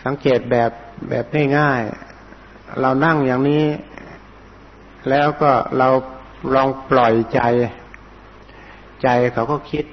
สังเกตแบบง่ายๆเรานั่งอย่างนี้แล้วก็เราลองปล่อยใจเขาก็คิด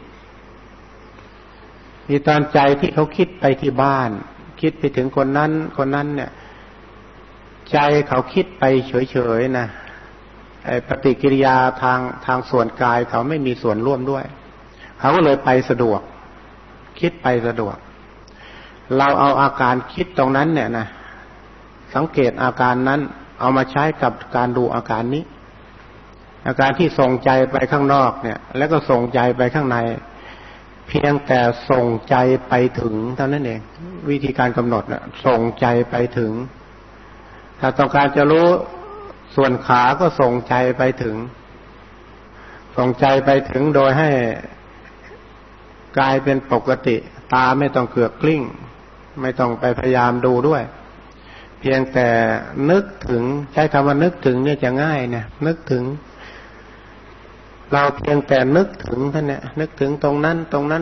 มีตอนใจที่เขาคิดไปที่บ้านคิดไปถึงคนนั้นเนี่ยใจเขาคิดไปเฉยๆนะไอ้ปฏิกิริยาทางส่วนกายเขาไม่มีส่วนร่วมด้วยเขาก็เลยไปสะดวกคิดไปสะดวกเราเอาอาการคิดตรงนั้นเนี่ยนะสังเกตอาการนั้นเอามาใช้กับการดูอาการนี้อาการที่ส่งใจไปข้างนอกเนี่ยแล้วก็ส่งใจไปข้างในเพียงแต่ส่งใจไปถึงเท่านั้นเองวิธีการกำหนดน่ะส่งใจไปถึงถ้าต้องการจะรู้ส่วนขาก็ส่งใจไปถึงส่งใจไปถึงโดยให้กายเป็นปกติตาไม่ต้องเกือกกลิ้งไม่ต้องไปพยายามดูด้วยเพียงแต่นึกถึงใช้คำว่านึกถึงเนี่ยจะง่ายนะนึกถึงเราเพียงแต่นึกถึงท่านเนี่ยนึกถึงตรงนั้นเพราะ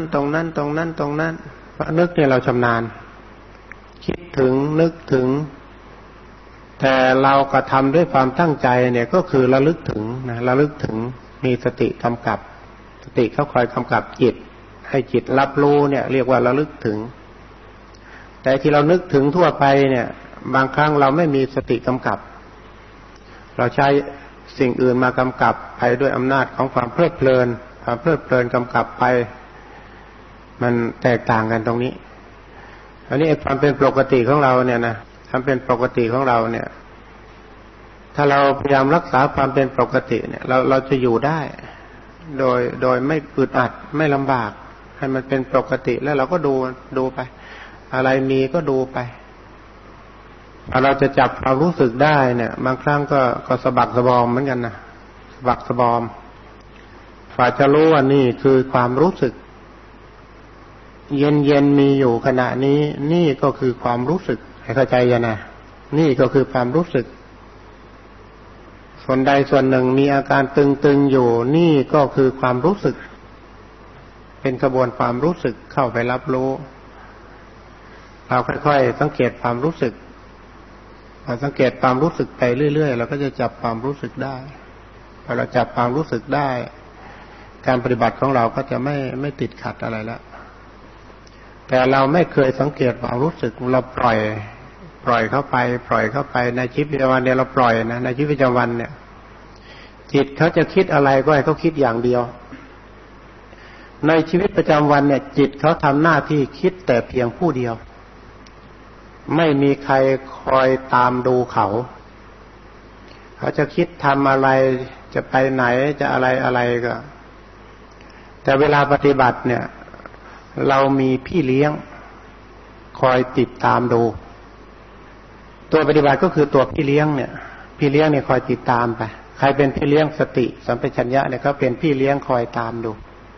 นึกเนี่ยเราชำนาญคิดถึงนึกถึงแต่เรากระทำด้วยความตั้งใจเนี่ยก็คือระลึกถึงนะระลึกถึงมีสติกำกับสติเขาคอยกำกับจิตให้จิตรับรู้เนี่ยเรียกว่าระลึกถึงแต่ที่เรานึกถึงทั่วไปเนี่ยบางครั้งเราไม่มีสติกำกับเราใช้สิ่งอื่นมากำกับไปด้วยอำนาจของความเพลิดเพลินกำกับไปมันแตกต่างกันตรงนี้อันนี้ความเป็นปกติของเราเนี่ยนะความเป็นปกติของเราเนี่ยถ้าเราพยายามรักษาความเป็นปกติเนี่ยเราจะอยู่ได้โดยไม่อึดอัดไม่ลำบากให้มันเป็นปกติแล้วเราก็ดูไปอะไรมีก็ดูไปพอเราจะจับความรู้สึกได้เนี่ยบางครั้งก็สะบักสะบอมเหมือนกันนะสะบักสะบอมฝ่าจะรู้ว่านี่คือความรู้สึกเย็นมีอยู่ขณะนี้นี่ก็คือความรู้สึกให้เข้าใจนะนี่ก็คือความรู้สึกส่วนใดส่วนหนึ่งมีอาการตึงอยู่นี่ก็คือความรู้สึกเป็นกระบวนความรู้สึกเข้าไปรับรู้เราค่อยๆสังเกตความรู้สึกพอสังเกตความรู้สึกไปเรื่อยๆเราก็จะจับความรู้สึกได้พอเราจับความรู้สึกได้การปฏิบัติของเราก็จะไม่ติดขัดอะไรแล้วแต่เราไม่เคยสังเกตความรู้สึกเราปล่อยเข้าไปในชีวิตประจำวันเนี่ยเราปล่อยนะในชีวิตประจำวันเนี่ยจิตเขาจะคิดอะไรก็ให้เขาคิดอย่างเดียวในชีวิตประจำวันเนี่ยจิตเขาทำหน้าที่คิดแต่เพียงผู้เดียวไม่มีใครคอยตามดูเขาจะคิดทำอะไรจะไปไหนจะอะไรก็แต่เวลาปฏิบัติเนี่ยเรามีพี่เลี้ยงคอยติดตามดูตัวปฏิบัติก็คือตัวพี่เลี้ยงเนี่ยพี่เลี้ยงเนี่ยคอยติดตามไปใครเป็นพี่เลี้ยงสติสัมปชัญญะเนี่ยก็เป็นพี่เลี้ยงคอยตามดู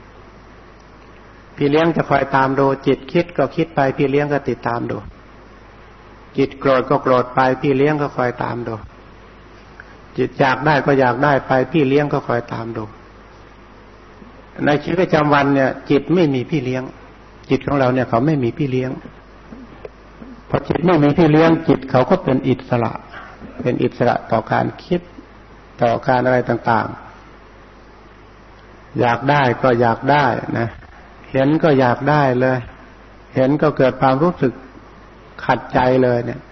พี่เลี้ยงจะคอยตามดูจิตคิดก็คิดไปพี่เลี้ยงก็ติดตามดูจิตโกรธก็โกรธไปพี่เลี้ยงก็คอยตามดูจิตอยากได้ก็อยากได้ไปพี่เลี้ยงก็คอยตามดูในชีวิตประจำวันเนี่ยจิตไม่มีพี่เลี้ยงจิตของเราเนี่ยเขาไม่มีพี่เลี้ยงพอจิตไม่มีพี่เลี้ยงจิตเขาก็เป็นอิสระต่อการคิดต่อการอะไรต่างๆอยากได้ก็อยากได้นะเห็นก็อยากได้เลยเห็นก็เกิดความรู้สึกขัดใจเลยเนี่ย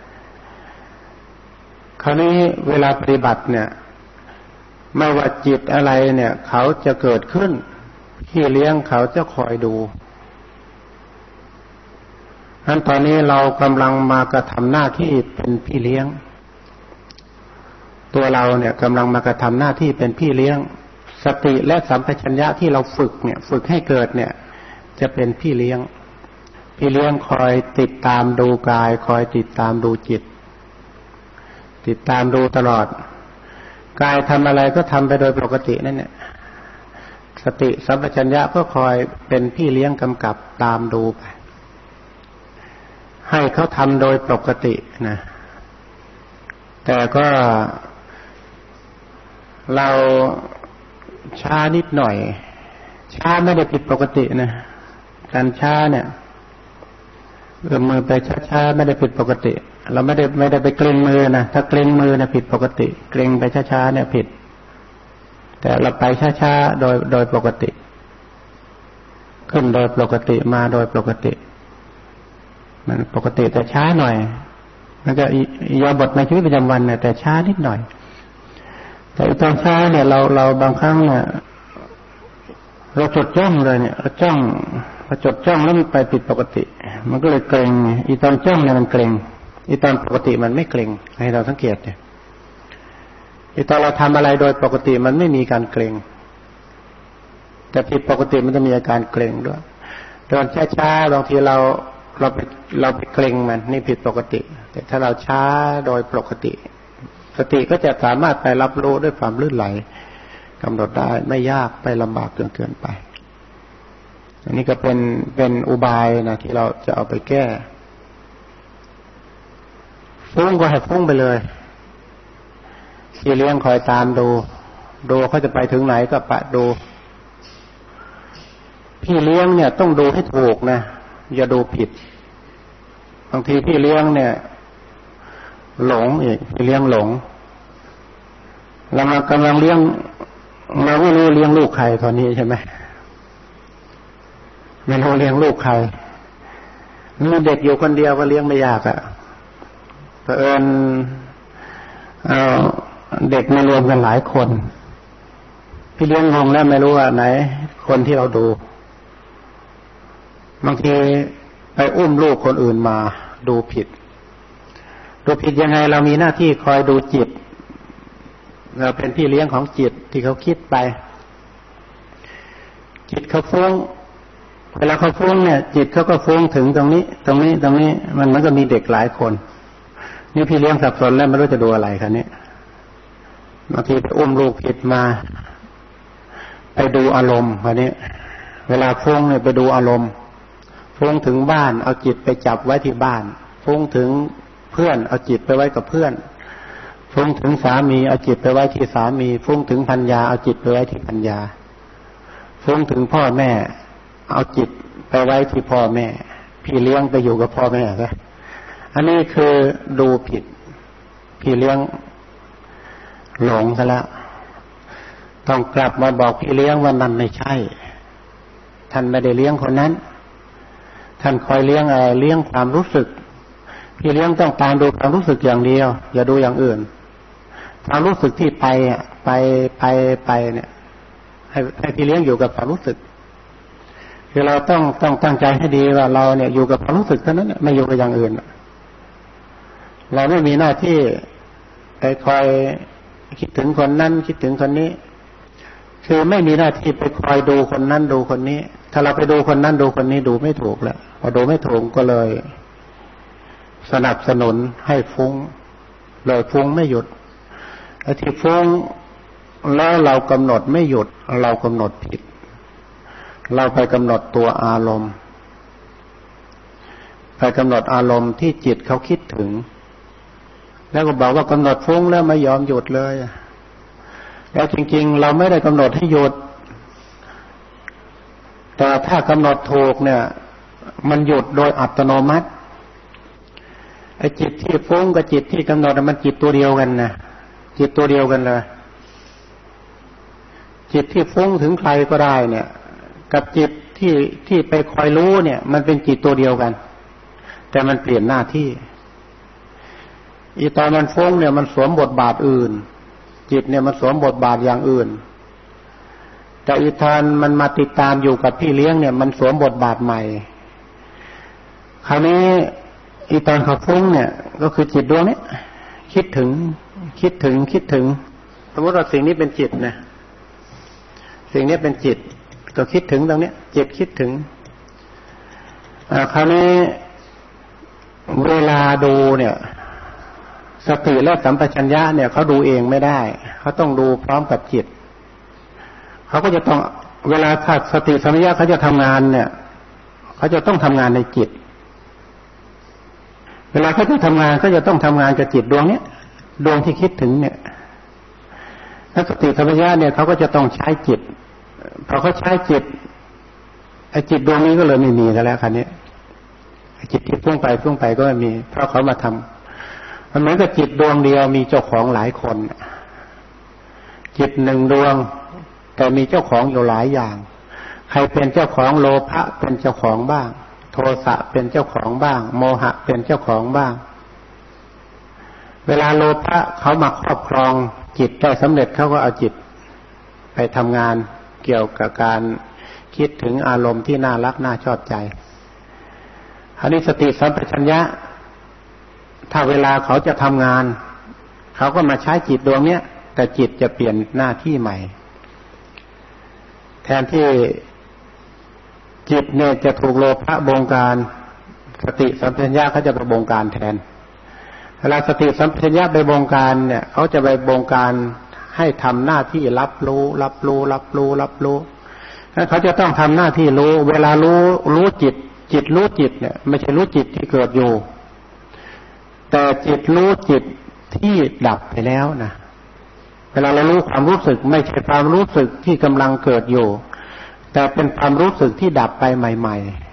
คราวนี้เวลาปฏิบัติเนี่ยไม่ว่าจิตอะไรเนี่ยเขาจะเกิดขึ้นพี่เลี้ยงเขาจะคอยดูงั้นตอนนี้เรากำลังมากระทำหน้าที่เป็นพี่เลี้ยงตัวเราเนี่ยกำลังมากระทำหน้าที่เป็นพี่เลี้ยงสติและสัมปชัญญะที่เราฝึกให้เกิดเนี่ยจะเป็นพี่เลี้ยงคอยติดตามดูกายคอยติดตามดูจิตติดตามดูตลอดกายทำอะไรก็ทำไปโดยปกตินั่นแหละสติสัมปชัญญะก็คอยเป็นพี่เลี้ยงกำกับตามดูไปให้เขาทำโดยปกตินะแต่ก็เราช้านิดหน่อยช้าไม่ได้ผิดปกตินะการช้าเนี่ยมือไปช้าๆไม่ได้ผิดปกติเราไม่ได้ไปเกร็งมือนะถ้าเกร็งมือนะผิดปกติเกร็งไปช้าๆเนี่ยผิดแต่เราไปช้าๆโดยปกติขึ้นโดยปกติมาโดยปกติมันปกติแต่ช้าหน่อยมันก็ยาบทในชีวิตประจำวันเนี่ยแต่ช้านิดหน่อยแต่ตอนช้าเนี่ยเราบางครั้งเนี่ยเราจดจ้องเลยเนี่ยเราจ้องพอจดจ้องแล้วมันไปผิดปกติมันก็เลยเกร็งอีตอนจ้องเนี่ยมันเกร็งอีตอนปกติมันไม่เกร็งให้เราสังเกตเนี่ยอีตอนเราทำอะไรโดยปกติมันไม่มีการเกร็งแต่ผิดปกติมันจะมีอาการเกร็งด้วยตอนช้าๆบางทีเราไปเกร็งมันนี่ผิดปกติแต่ถ้าเราช้าโดยปกติสติก็จะสามารถไปรับรู้ด้วยความลื่นไหลกำหนดได้ไม่ยากไปลำบากเกินไปอันนี้ก็เป็นอุบายนะที่เราจะเอาไปแก้ฟุ้งก็ให้ฟุ้งไปเลยพี่เลี้ยงคอยตามดูเขาจะไปถึงไหนก็ปะดูพี่เลี้ยงเนี่ยต้องดูให้ถูกนะอย่าดูผิดบางทีพี่เลี้ยงเนี่ยหลงอีกพี่เลี้ยงหลงเรากำลังเลี้ยงเราไม่รู้เลี้ยงลูกใครตอนนี้ใช่ไหมไม่รู้เลี้ยงลูกใครมีเด็กอยู่คนเดียวก็เลี้ยงไม่ยากเผอิญเด็กมารวมกันหลายคนพี่เลี้ยงงงแล้วไม่รู้ว่าไหนคนที่เราดูบางทีไปอุ้มลูกคนอื่นมาดูผิดยังไงเรามีหน้าที่คอยดูจิตเราเป็นพี่เลี้ยงของจิตที่เขาคิดไปจิตเขาฟุ้งเวลาเขาฟุ้งเนี่ยจิตเขาก็ฟุ้งถึงตรงนี้มันก็มีเด็กหลายคนนี่พี่เลี้ยงสับสนแล้วไม่รู้จะดูอะไรคะเนี่ยบางทีไปอุ้มลูกผิดมาไปดูอารมณ์คะนี้เวลาฟุ้งเนี่ยไปดูอารมณ์ฟุ้งถึงบ้านเอาจิตไปจับไว้ที่บ้านฟุ้งถึงเพื่อนเอาจิตไปไว้กับเพื่อนฟุ้งถึงสามีเอาจิตไปไว้ที่สามีฟุ้งถึงภรรยาเอาจิตไปไว้ที่ภรรยาฟุ้งถึงพ่อแม่เอาจิตไปไว้ที่พ่อแม่พี่เลี้ยงไปอยู่กับพ่อแม่นะอันนี้คือดูผิดพี่เลี้ยงหลงซะแล้วต้องกลับมาบอกพี่เลี้ยงว่ามันไม่ใช่ท่านไม่ได้เลี้ยงคนนั้นท่านคอยเลี้ยงเลี้ยงความรู้สึกพี่เลี้ยงต้องตามดูความรู้สึกอย่างเดียวอย่าดูอย่างอื่นความรู้สึกที่ไปเนี่ยให้พี่เลี้ยงอยู่กับความรู้สึกคือเราต้องตั้งใจให้ดีว่าเราเนี่ยอยู่กับความรู้สึกเท่านั้นไม่อยู่กับอย่างอื่นเราไม่มีหน้าที่ไปคอยคิดถึงคนนั้นคิดถึงคนนี้คือไม่มีหน้าที่ไปคอยดูคนนั้นดูคนนี้ถ้าเราไปดูคนนั้นดูคนนี้ดูไม่ถูกแล้วพอดูไม่ถูกก็เลยสนับสนุนให้ฟุ้งเลยฟุ้งไม่หยุดไอ้ที่ฟุ้งแล้วเรากำหนดไม่หยุดเรากำหนดผิดเราไปกำหนดตัวอารมณ์ไปกำหนดอารมณ์ที่จิตเขาคิดถึงแล้วก็บอกว่ากำหนดฟุ้งแล้วไม่ยอมหยุดเลยแล้วจริงๆเราไม่ได้กำหนดให้หยุดแต่ถ้ากำหนดถูกเนี่ยมันหยุดโดยอัตโนมัติไอ้จิตที่ฟุ้งกับจิตที่กำหนดมันจิตตัวเดียวกันนะจิตตัวเดียวกันเลยจิตที่ฟุ้งถึงใครก็ได้เนี่ยกับจิตที่ไปคอยรู้เนี่ยมันเป็นจิตตัวเดียวกันแต่มันเปลี่ยนหน้าที่อีตอนมันฟุ้งเนี่ยมันสวมบทบาทอื่นจิตเนี่ยมันสวมบทบาทอย่างอื่นแต่อีตอนมันมาติดตามอยู่กับพี่เลี้ยงเนี่ยมันสวมบทบาทใหม่คราวนี้อีตอนเขาฟุ้งเนี่ยก็คือจิตดวงนี้คิดถึงสมมติว่าสิ่งนี้เป็นจิตนะสิ่งนี้เป็นจิตก็คิดถึงตรงนี้จิตคิดถึงคราวนี้เวลาดูเนี่ยสติและสัมปชัญญะเนี่ยเขาดูเองไม่ได้เขาต้องดูพร้อมกับจิตเขาก็จะต้องเวลาถ้าสติสัมปชัญญะเขาจะทำงานเนี่ยเขาจะต้องทำงานในจิตเวลาเขาจะทำงานก็จะต้องทำงานกับจิตดวงนี้ดวงที่คิดถึงเนี่ยถ้าสติสัมปชัญญะเนี่ยเขาก็จะต้องใช้จิตพอเขาใช้จิตไอ้จิตดวงนี้ก็เลยไม่มีแล้วคันนี้จิตที่พุ่งไปก็ไม่มีเพราะเขามาทำมันเหมือนกับจิตดวงเดียวมีเจ้าของหลายคนจิตหนึ่งดวงแต่มีเจ้าของอยู่หลายอย่างใครเป็นเจ้าของโลภะเป็นเจ้าของบ้างโทสะเป็นเจ้าของบ้างโมหะเป็นเจ้าของบ้างเวลาโลภะเขามาครอบครองจิตได้สำเร็จเขาก็เอาจิตไปทำงานเกี่ยวกับการคิดถึงอารมณ์ที่น่ารักน่าชอบใจอันนี้สติสัมปชัญญะถ้าเวลาเขาจะทำงานเขาก็มาใช้จิตดวงเนี้ยแต่จิตจะเปลี่ยนหน้าที่ใหม่แทนที่จิตเนี่ยจะถูกโลภะบงการสติสัมปชัญญะเขาจะไปบงการแทนเวลาสติสัมปชัญญะไปบงการเนี่ยเขาจะไปบงการให้ทำหน้าที่รับรู้นั้นเขาจะต้องทำหน้าที่รู้เวลารู้จิตรู้จิตเนี่ยไม่ใช่รู้จิตที่เกิดอยู่แต่จิตรู้จิตที่ดับไปแล้วนะเวลาเรารู้ความรู้สึกไม่ใช่ความรู้สึกที่กำลังเกิดอยู่แต่เป็นความรู้สึกที่ดับไปใหม่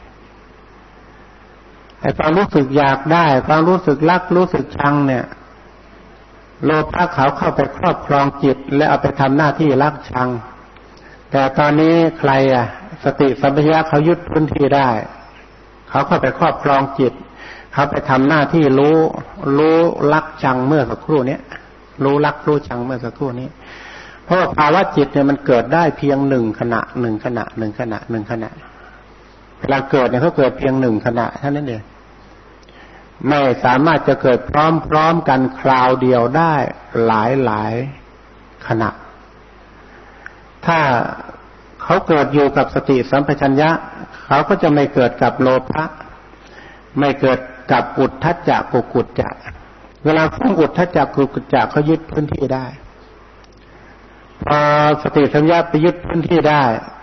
ๆไอ้ความรู้สึกอยากได้ความรู้สึกรักรู้สึกชังเนี่ยโลภะเขาเข้าไปครอบครองจิตและเอาไปทำหน้าที่รักชังแต่ตอนนี้ใครสติสัมปชัญญะเขายึดพื้นที่ได้เขาเข้าไปครอบครองจิตเขาไปทำหน้าที่รู้รักชังเมื่อสักครู่นี้รู้รักรู้ชังเมื่อสักครู่นี้เพราะว่าภาวะจิตเนี่ยมันเกิดได้เพียงหนึ่งขณะเวลาเกิดเนี่ยเขาเกิดเพียงหนึ่งขณะเท่านั้นเองไม่สามารถจะเกิดพร้อมกันคราวเดียวได้หลายขณะถ้าเขาเกิดอยู่กับสติสัมปชัญญะเขาก็จะไม่เกิดกับโลภะไม่เกิดกับอุทธัจจะกุกุจจะเวลาฟุ้งอุทธัจจะกุกุจจะเขายึดพื้นที่ได้พอสติสัมปชัญญะไปยึดพื้นที่ได้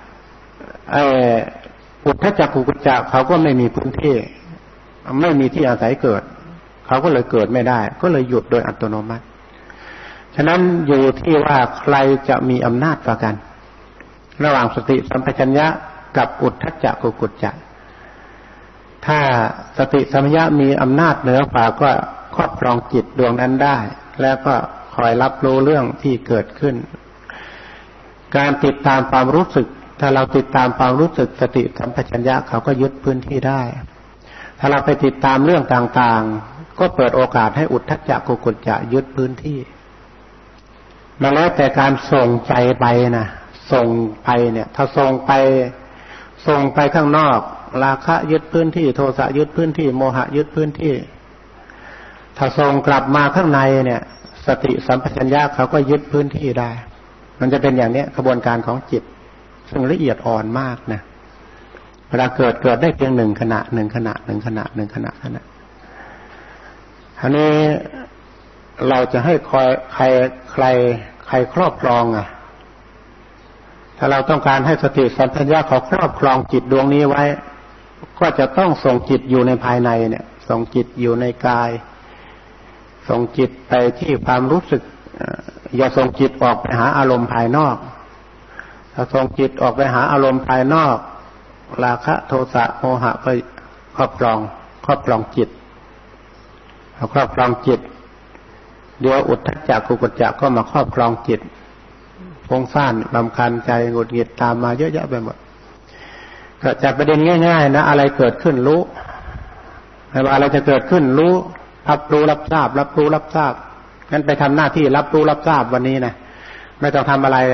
อุทธัจจะกุกุจจะเขาก็ไม่มีพื้นที่ไม่มีที่อาศัยเกิดเขาก็เลยเกิดไม่ได้ก็เลยหยุดโดยอัตโนมัติฉะนั้นอยู่ที่ว่าใครจะมีอำนาจกว่ากันระหว่างสติสัมปชัญญะกับอุทธัจจะกุกุจจะถ้าสติสัมปชัญญะมีอำนาจเหนือกว่าก็ครอบครองจิตดวงนั้นได้แล้วก็คอยรับรู้เรื่องที่เกิดขึ้นการติดตามความรู้สึกถ้าเราติดตามความรู้สึกสติสัมปชัญญะเขาก็ยึดพื้นที่ได้ถ้าเราไปติดตามเรื่องต่างๆก็เปิดโอกาสให้อุทธัจจะกุกุจจะยึดพื้นที่มาแล้วแต่การส่งใจไปนะส่งไปเนี่ยถ้าส่งไปข้างนอกราคะยึดพื้นที่โทสะยึดพื้นที่โมหะยึดพื้นที่ถ้าส่งกลับมาข้างในเนี่ยสติสัมปชัญญะเขาก็ยึดพื้นที่ได้มันจะเป็นอย่างนี้กระบวนการของจิตซึ่งละเอียดอ่อนมากนะเวลาเกิดได้เพียงหนึ่งขณะเท่านั้นทีนี้เราจะให้ใครครอบครองถ้าเราต้องการให้สติสัมปชัญญะเขาครอบครองจิตดวงนี้ไว้ก็จะต้องส่งจิตอยู่ในภายในเนี่ยส่งจิตอยู่ในกายส่งจิตไปที่ความรู้สึกอย่าส่งจิตออกไปหาอารมณ์ภายนอกถ้าส่งจิตออกไปหาอารมณ์ภายนอกราคะโทสะโมหะไปครอบครองจิตครอบครองจิตเดี๋ยวอุทธัจจะกุกุจจะก็มาครอบครองจิตฟุ้งซ่านรำคาญใจหงุดหงิดตามมาเยอะแยะไปหมดก็จากประเด็นง่ายๆนะอะไรเกิดขึ้นรู้อะไรจะเกิดขึ้นรู้รับรู้รับทราบงั้นไปทำหน้าที่รับรู้รับทราบวันนี้นะไม่ต้องทำอะไร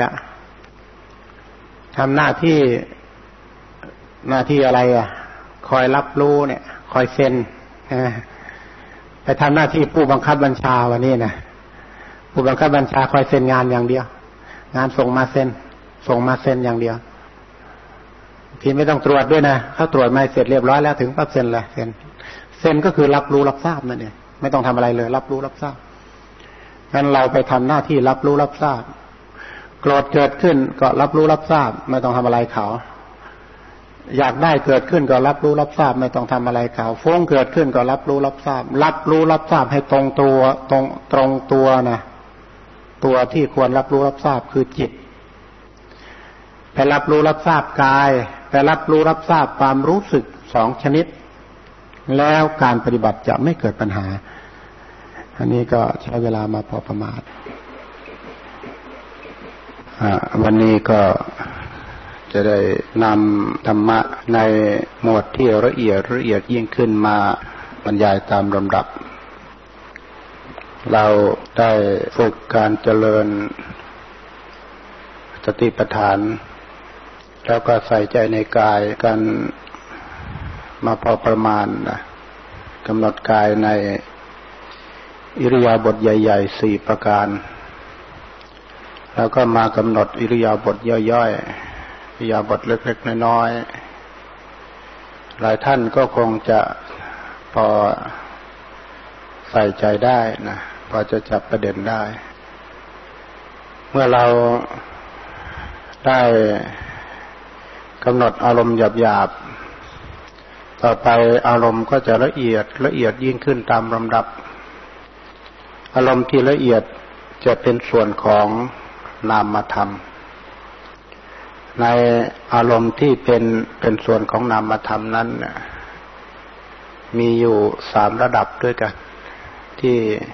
ทำหน้าที่อะไรคอยรับรู้เนี่ยคอยเซ็นไปทำหน้าที่ผู้บังคับบัญชาวันนี้นะผู้บังคับบัญชาคอยเซ็นงานอย่างเดียวงานส่งมาเซ็นอย่างเดียวทีไม่ต้องตรวจด้วยนะเขาตรวจมาเสร็จเรียบร้อยแล้วถึงปั๊บเซ็นเลยเซ็นก็คือรับรู้รับทราบนั่นเองไม่ต้องทำอะไรเลยรับรู้รับทราบงั้นเราไปทำหน้าที่รับรู้รับทราบโกรธเกิดขึ้นก็รับรู้รับทราบไม่ต้องทำอะไรเขาอยากได้เกิดขึ้นก็รับรู้รับทราบไม่ต้องทำอะไรเขาฟุ้งเกิดขึ้นก็รับรู้รับทราบให้ตรงตัวนะตัวที่ควรรับรู้รับทราบคือจิตไปรับรู้รับทราบกายไปรับรู้รับทราบความรู้สึกสองชนิดแล้วการปฏิบัติจะไม่เกิดปัญหาอันนี้ก็ใช้เวลามาพอประมาณวันนี้ก็จะได้นำธรรมะในหมวดที่ละเอียดยิ่งขึ้นมาบรรยายตามลำดับเราได้ฝึกการเจริญสติปัฏฐานแล้วก็ใส่ใจในกายกันมาพอประมาณกำหนดกายในอิริยาบถใหญ่ๆ4ประการแล้วก็มากำหนดอิริยาบถย่อยๆอิริยาบถเล็กๆน้อยๆหลายท่านก็คงจะพอใส่ใจได้นะพอจะจับประเด็นได้เมื่อเราได้กำหนดอารมณ์หยาบๆต่อไปอารมณ์ก็จะละเอียดยิ่งขึ้นตามลำดับอารมณ์ที่ละเอียดจะเป็นส่วนของนามธรรมในอารมณ์ที่เป็นส่วนของนามธรรมนั้นมีอยู่3ระดับด้วยกันที่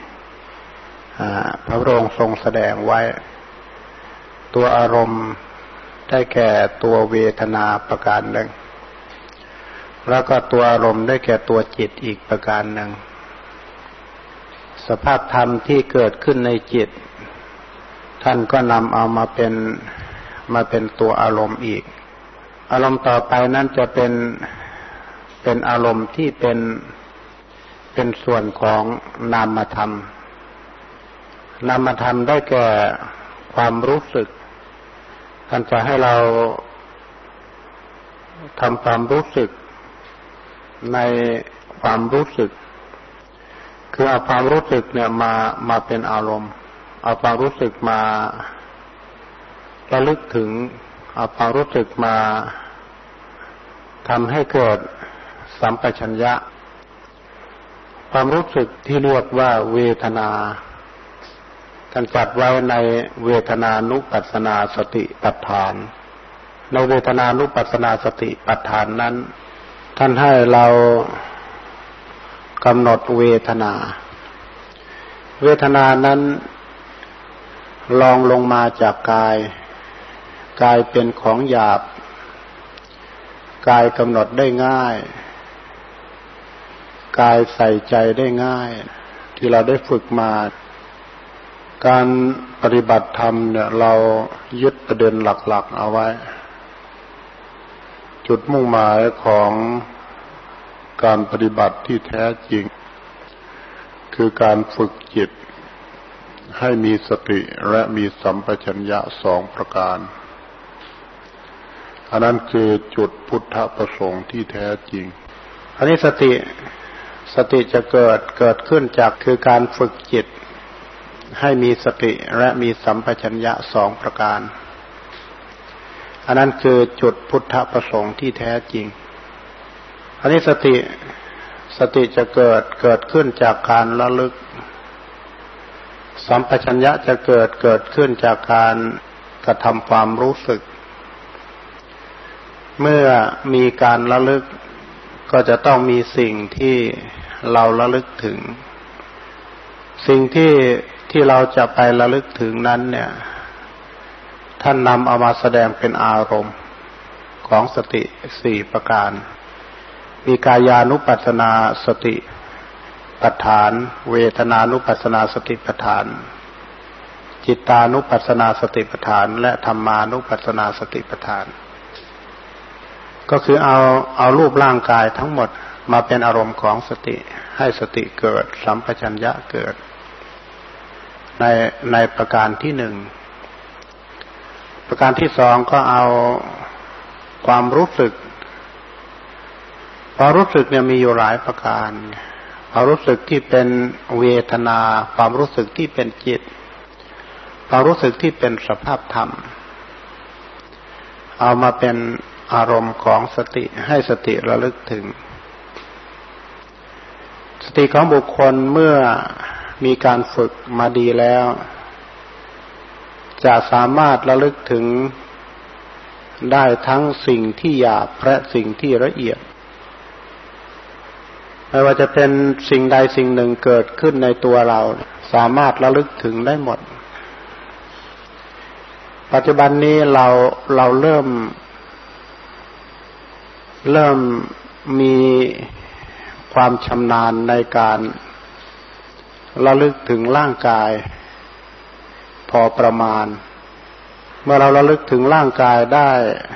พระพุทธองค์ทรงแสดงไว้ตัวอารมณ์ได้แก่ตัวเวทนาประการหนึ่งแล้วก็ตัวอารมณ์ได้แก่ตัวจิตอีกประการหนึ่งสภาพธรรมที่เกิดขึ้นในจิตท่านก็นำเอามาเป็นตัวอารมณ์อีกอารมณ์ต่อไปนั้นจะเป็นอารมณ์ที่เป็นส่วนของนามธรรมนามธรรมได้แก่ความรู้สึกท่านจะให้เราทำความรู้สึกในความรู้สึกคือเอาความรู้สึกเนี่ยมาเป็นอารมณ์เอาความรู้สึกมาระลึกถึงเอาความรู้สึกมาทำให้เกิดสัมปชัญญะความรู้สึกที่เรียกว่าเวทนาท่านจัดไว้ในเวทนานุปัสสนาสติปัฏฐานในเวทนานุปัสสนาสติปัฏฐานนั้นท่านให้เรากำหนดเวทนานั้นลองลงมาจากกายเป็นของหยาบกายกำหนดได้ง่ายกายใส่ใจได้ง่ายที่เราได้ฝึกมาการปฏิบัติธรรมเนี่ยเรายึดประเด็นหลักๆเอาไว้จุดมุ่งหมายของการปฏิบัติที่แท้จริงคือการฝึกจิตให้มีสติและมีสัมปชัญญะ2ประการอันนั้นคือจุดพุทธประสงค์ที่แท้จริงอันนี้สติจะเกิดขึ้นจากคือการฝึกจิตให้มีสติและมีสัมปชัญญะ2ประการอันนั้นคือจุดพุทธประสงค์ที่แท้จริงอันนี้สติจะเกิดขึ้นจากการระลึกสัมปชัญญะจะเกิดขึ้นจากการกระทำความรู้สึกเมื่อมีการระลึกก็จะต้องมีสิ่งที่เราระลึกถึงสิ่งที่เราจะไประลึกถึงนั้นเนี่ยท่านนำเอามาแสดงเป็นอารมณ์ของสติ4ประการมีกายานุปัสสนาสติปัฏฐานเวทนานุปัสสนาสติปัฏฐานจิตตานุปัสสนาสติปัฏฐานและธรรมานุปัสสนาสติปัฏฐานก็คือเอารูปร่างกายทั้งหมดมาเป็นอารมณ์ของสติให้สติเกิดสัมปชัญญะเกิดในประการที่1ประการที่2ก็เอาความรู้สึกเนี่ยมีอยู่หลายประการความรู้สึกที่เป็นเวทนาความรู้สึกที่เป็นจิตความรู้สึกที่เป็นสภาพธรรมเอามาเป็นอารมณ์ของสติให้สติระลึกถึงสติของบุคคลเมื่อมีการฝึกมาดีแล้วจะสามารถระลึกถึงได้ทั้งสิ่งที่หยาบและสิ่งที่ละเอียดไม่ว่าจะเป็นสิ่งใดสิ่งหนึ่งเกิดขึ้นในตัวเราสามารถระลึกถึงได้หมดปัจจุบันนี้เราเริ่มมีความชำนาญในการระลึกถึงร่างกายพอประมาณเมื่อเราระลึกถึงร่างกายได้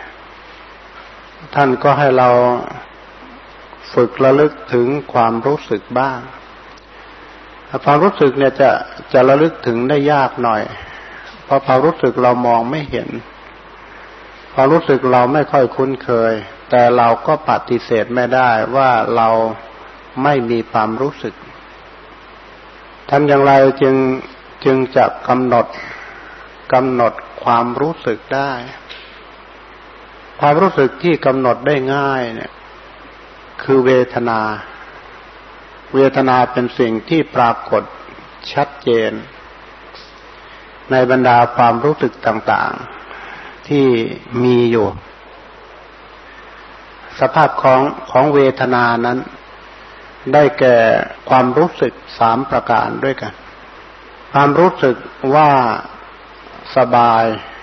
ท่านก็ให้เราฝึกระลึกถึงความรู้สึกบ้างความรู้สึกเนี่ยจะระลึกถึงได้ยากหน่อยเพราะความรู้สึกเรามองไม่เห็นความรู้สึกเราไม่ค่อยคุ้นเคยแต่เราก็ปฏิเสธไม่ได้ว่าเราไม่มีความรู้สึกทำอย่างไรจึงจะกำหนดความรู้สึกได้ความรู้สึกที่กำหนดได้ง่ายเนี่ยคือเวทนาเป็นสิ่งที่ปรากฏชัดเจนในบรรดาความรู้สึกต่างๆที่มีอยู่สภาพของเวทนานั้นได้แก่ความรู้สึก3ประการด้วยกันความรู้สึกว่าสบาย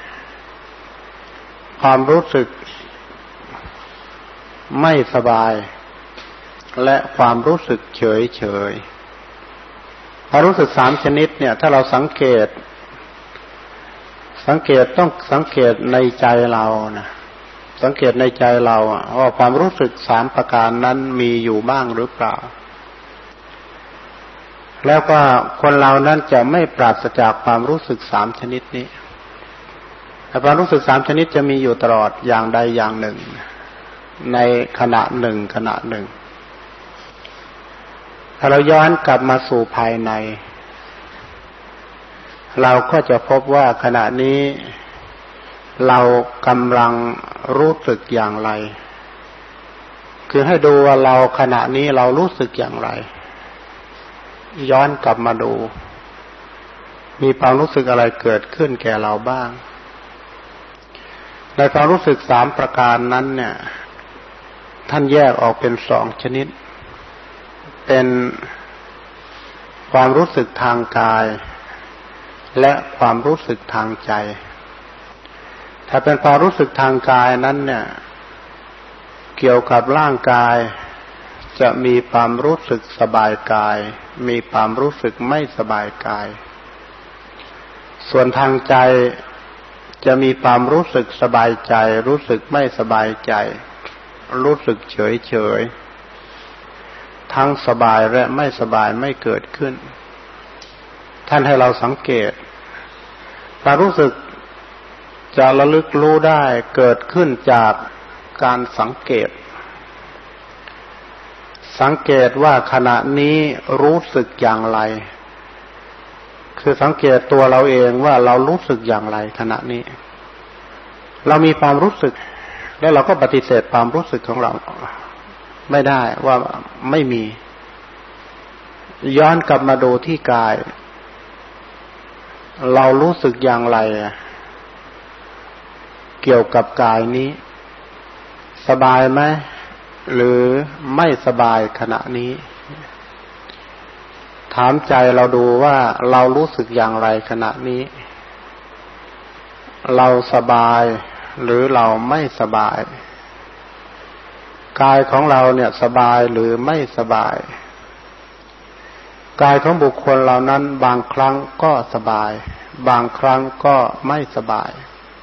ความรู้สึกไม่สบายและความรู้สึกเฉยความรู้สึก3ชนิดเนี่ยถ้าเราสังเกตต้องสังเกตในใจเรานะสังเกตในใจเราว่าความรู้สึก3ประการนั้นมีอยู่บ้างหรือเปล่าแล้วก็คนเรานั้นจะไม่ปราศจากความรู้สึก3ชนิดนี้แต่ความรู้สึก3ชนิดจะมีอยู่ตลอดอย่างใดอย่างหนึ่งในขณะหนึ่งถ้าเราย้อนกลับมาสู่ภายในเราก็จะพบว่าขณะนี้เรากำลังรู้สึกอย่างไรคือให้ดูว่าเราขณะนี้เรารู้สึกอย่างไรย้อนกลับมาดูมีความรู้สึกอะไรเกิดขึ้นแก่เราบ้างในความรู้สึก3ประการนั้นเนี่ยท่านแยกออกเป็น2ชนิดเป็นความรู้สึกทางกายและความรู้สึกทางใจถ้าเป็นความรู้สึกทางกายนั้นเนี่ยเกี่ยวกับร่างกายจะมีความรู้สึกสบายกายมีความรู้สึกไม่สบายกายส่วนทางใจจะมีความรู้สึกสบายใจรู้สึกไม่สบายใจรู้สึกเฉยทั้งสบายและไม่สบายไม่เกิดขึ้นท่านให้เราสังเกตความรู้สึกจะระลึกรู้ได้เกิดขึ้นจากการสังเกตว่าขณะนี้รู้สึกอย่างไรคือสังเกตตัวเราเองว่าเรารู้สึกอย่างไรขณะนี้เรามีความรู้สึกแล้วเราก็ปฏิเสธความรู้สึกของเราไม่ได้ว่าไม่มีย้อนกลับมาดูที่กายเรารู้สึกอย่างไรเกี่ยวกับกายนี้สบายไหมหรือไม่สบายขณะนี้ถามใจเราดูว่าเรารู้สึกอย่างไรขณะนี้เราสบายหรือเราไม่สบายกายของเราเนี่ยสบายหรือไม่สบายกายของบุคคลเหล่านั้นบางครั้งก็สบายบางครั้งก็ไม่สบาย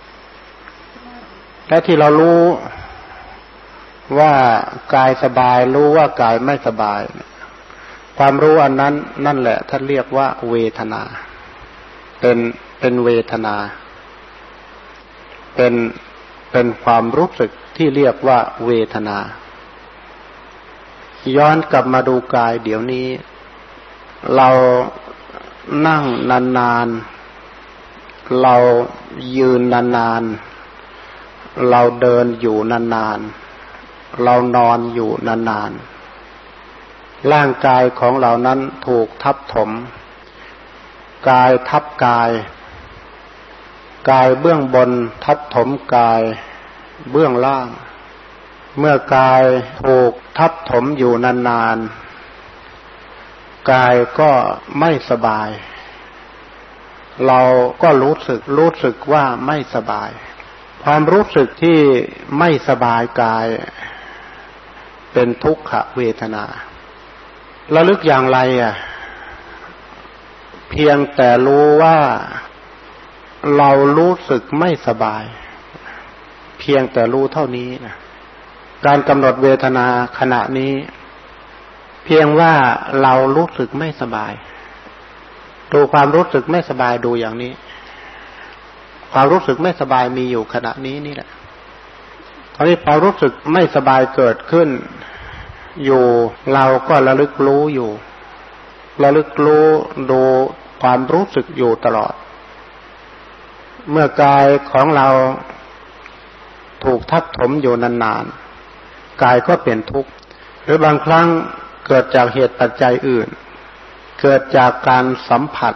และที่เรารู้ว่ากายสบายรู้ว่ากายไม่สบายความรู้อันนั้นนั่นแหละท่านเรียกว่าเวทนาเป็นเวทนาเป็นความรู้สึกที่เรียกว่าเวทนาย้อนกลับมาดูกายเดี๋ยวนี้เรานั่งนานๆเรายืนนานๆเราเดินอยู่นานๆเรานอนอยู่นานๆร่างกายของเรานั้นถูกทับถมกายทับกายเบื้องบนทับถมกายเบื้องล่างเมื่อกายถูกทับถมอยู่นานกายก็ไม่สบายเราก็รู้สึกว่าไม่สบายความรู้สึกที่ไม่สบายกายเป็นทุกขเวทนาระลึกอย่างไรเพียงแต่รู้ว่าเรารู้สึกไม่สบายเพียงแต่รู้เท่านี้นะการกำหนดเวทนาขณะนี้เพียงว่าเรารู้สึกไม่สบายดูความรู้สึกไม่สบายดูอย่างนี้ความรู้สึกไม่สบายมีอยู่ขณะนี้นี่แหละตอนนี้ความรู้สึกไม่สบายเกิดขึ้นอยู่เราก็ระลึกรู้อยู่ระลึกรู้ดูความรู้สึกอยู่ตลอดเมื่อกายของเราถูกทับถมอยู่นานๆกายก็เป็นทุกข์หรือบางครั้งเกิดจากเหตุปัจจัยอื่นเกิดจากการสัมผัส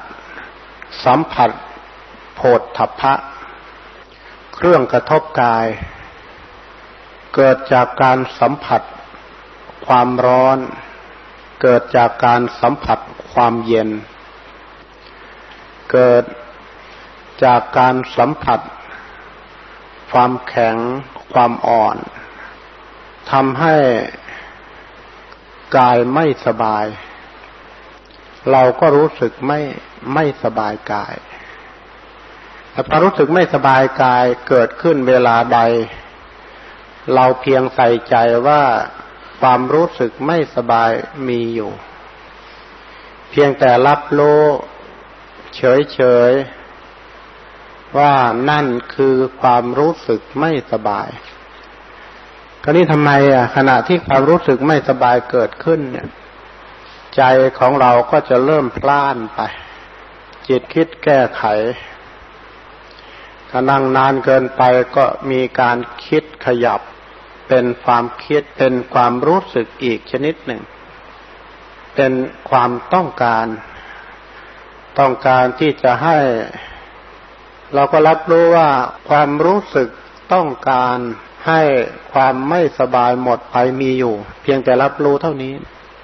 โผฏฐัพพะเครื่องกระทบกายเกิดจากการสัมผัสความร้อนเกิดจากการสัมผัสความเย็นเกิดจากการสัมผัสความแข็งความอ่อนทำให้กายไม่สบายเราก็รู้สึกไม่สบายกายแต่พอรู้สึกไม่สบายกายเกิดขึ้นเวลาใดเราเพียงใส่ใจว่าความรู้สึกไม่สบายมีอยู่เพียงแต่รับรู้เฉยๆว่านั่นคือความรู้สึกไม่สบายคราวนี้ทำไมขณะที่ความรู้สึกไม่สบายเกิดขึ้นเนี่ยใจของเราก็จะเริ่มพล่านไปจิตคิดแก้ไขถ้านั่งนานเกินไปก็มีการคิดขยับเป็นความคิดเป็นความรู้สึกอีกชนิดหนึ่งเป็นความต้องการที่จะให้เราก็รับรู้ว่าความรู้สึกต้องการให้ความไม่สบายหมดไปมีอยู่เพียงแต่รับรู้เท่านี้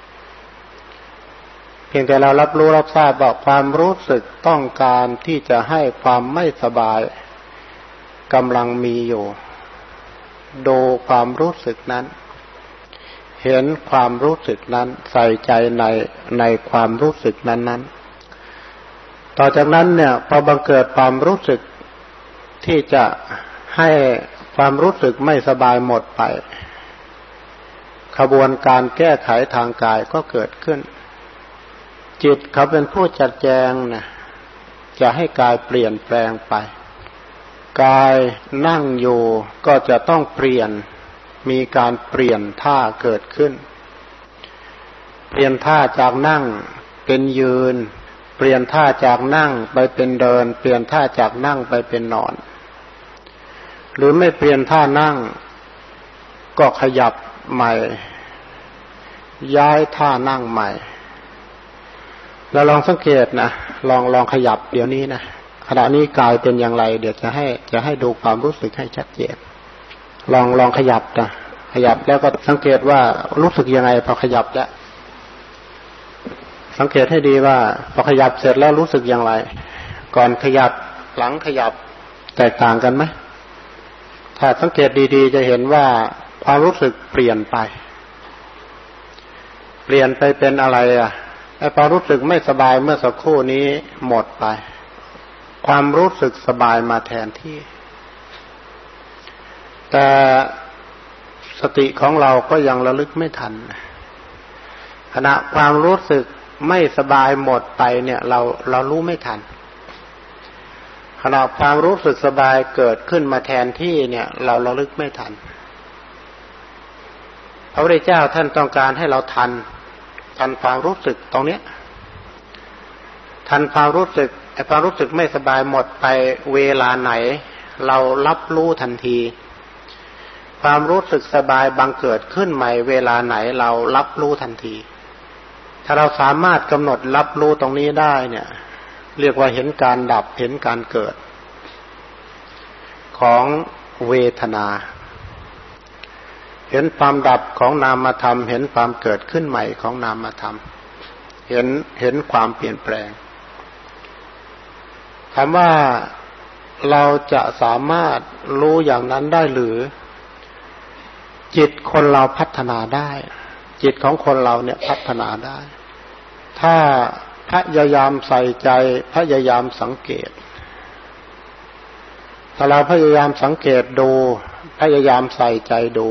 เพียงแต่เรารับรู้รับทราบว่าความรู้สึกต้องการที่จะให้ความไม่สบายกำลังมีอยู่ดูความรู้สึกนั้นเห็นความรู้สึกนั้นใส่ใจในความรู้สึกนั้นต่อจากนั้นเนี่ยพอบังเกิดความรู้สึกที่จะให้ความรู้สึกไม่สบายหมดไปขบวนการแก้ไขทางกายก็เกิดขึ้นจิตเขาเป็นผู้จัดแจงนะจะให้กายเปลี่ยนแปลงไปกายนั่งอยู่ก็จะต้องเปลี่ยนมีการเปลี่ยนท่าเกิดขึ้นเปลี่ยนท่าจากนั่งเป็นยืนเปลี่ยนท่าจากนั่งไปเป็นเดินเปลี่ยนท่าจากนั่งไปเป็นนอนหรือไม่เปลี่ยนท่านั่งก็ขยับใหม่ย้ายท่านั่งใหม่แล้วลองสังเกตนะลองขยับเดี๋ยวนี้นะขณะนี้กายเป็นอย่างไรเดี๋ยวจะให้ดูความรู้สึกให้ชัดเจนลองขยับนะขยับแล้วก็สังเกตว่ารู้สึกยังไงพอขยับแล้วสังเกตให้ดีว่าพอขยับเสร็จแล้วรู้สึกอย่างไรก่อนขยับหลังขยับแตกต่างกันไหมถ้าสังเกตดีๆจะเห็นว่าความรู้สึกเปลี่ยนไปเป็นอะไรไอ้ความรู้สึกไม่สบายเมื่อสักครู่นี้หมดไปความรู้สึกสบายมาแทนที่แต่สติของเราก็ยังระลึกไม่ทันขณะความรู้สึกไม่สบายหมดไปเนี่ยเรารู้ไม่ทันขณะความรู้สึกสบายเกิดขึ้นมาแทนที่เนี่ยเราระลึกไม่ทันพระพุทธเจ้าท่านต้องการให้เราทันความรู้สึกตรงเนี้ยทันความรู้สึกไอ้ความรู้สึกไม่สบายหมดไปเวลาไหนเรารับรู้ทันทีความรู้สึกสบายบังเกิดขึ้นใหม่เวลาไหนเรารับรู้ทันทีถ้าเราสามารถกำหนดรับรู้ตรงนี้ได้เนี่ยเรียกว่าเห็นการดับเห็นการเกิดของเวทนาเห็นความดับของนามธรรมเห็นความเกิดขึ้นใหม่ของนามธรรมเห็นความเปลี่ยนแปลงถามว่าเราจะสามารถรู้อย่างนั้นได้หรือจิตคนเราพัฒนาได้จิตของคนเราเนี่ยพัฒนาได้ถ้าพยายามใส่ใจพยายามสังเกตถ้าเราพยายามสังเกตดูพยายามใส่ใจดู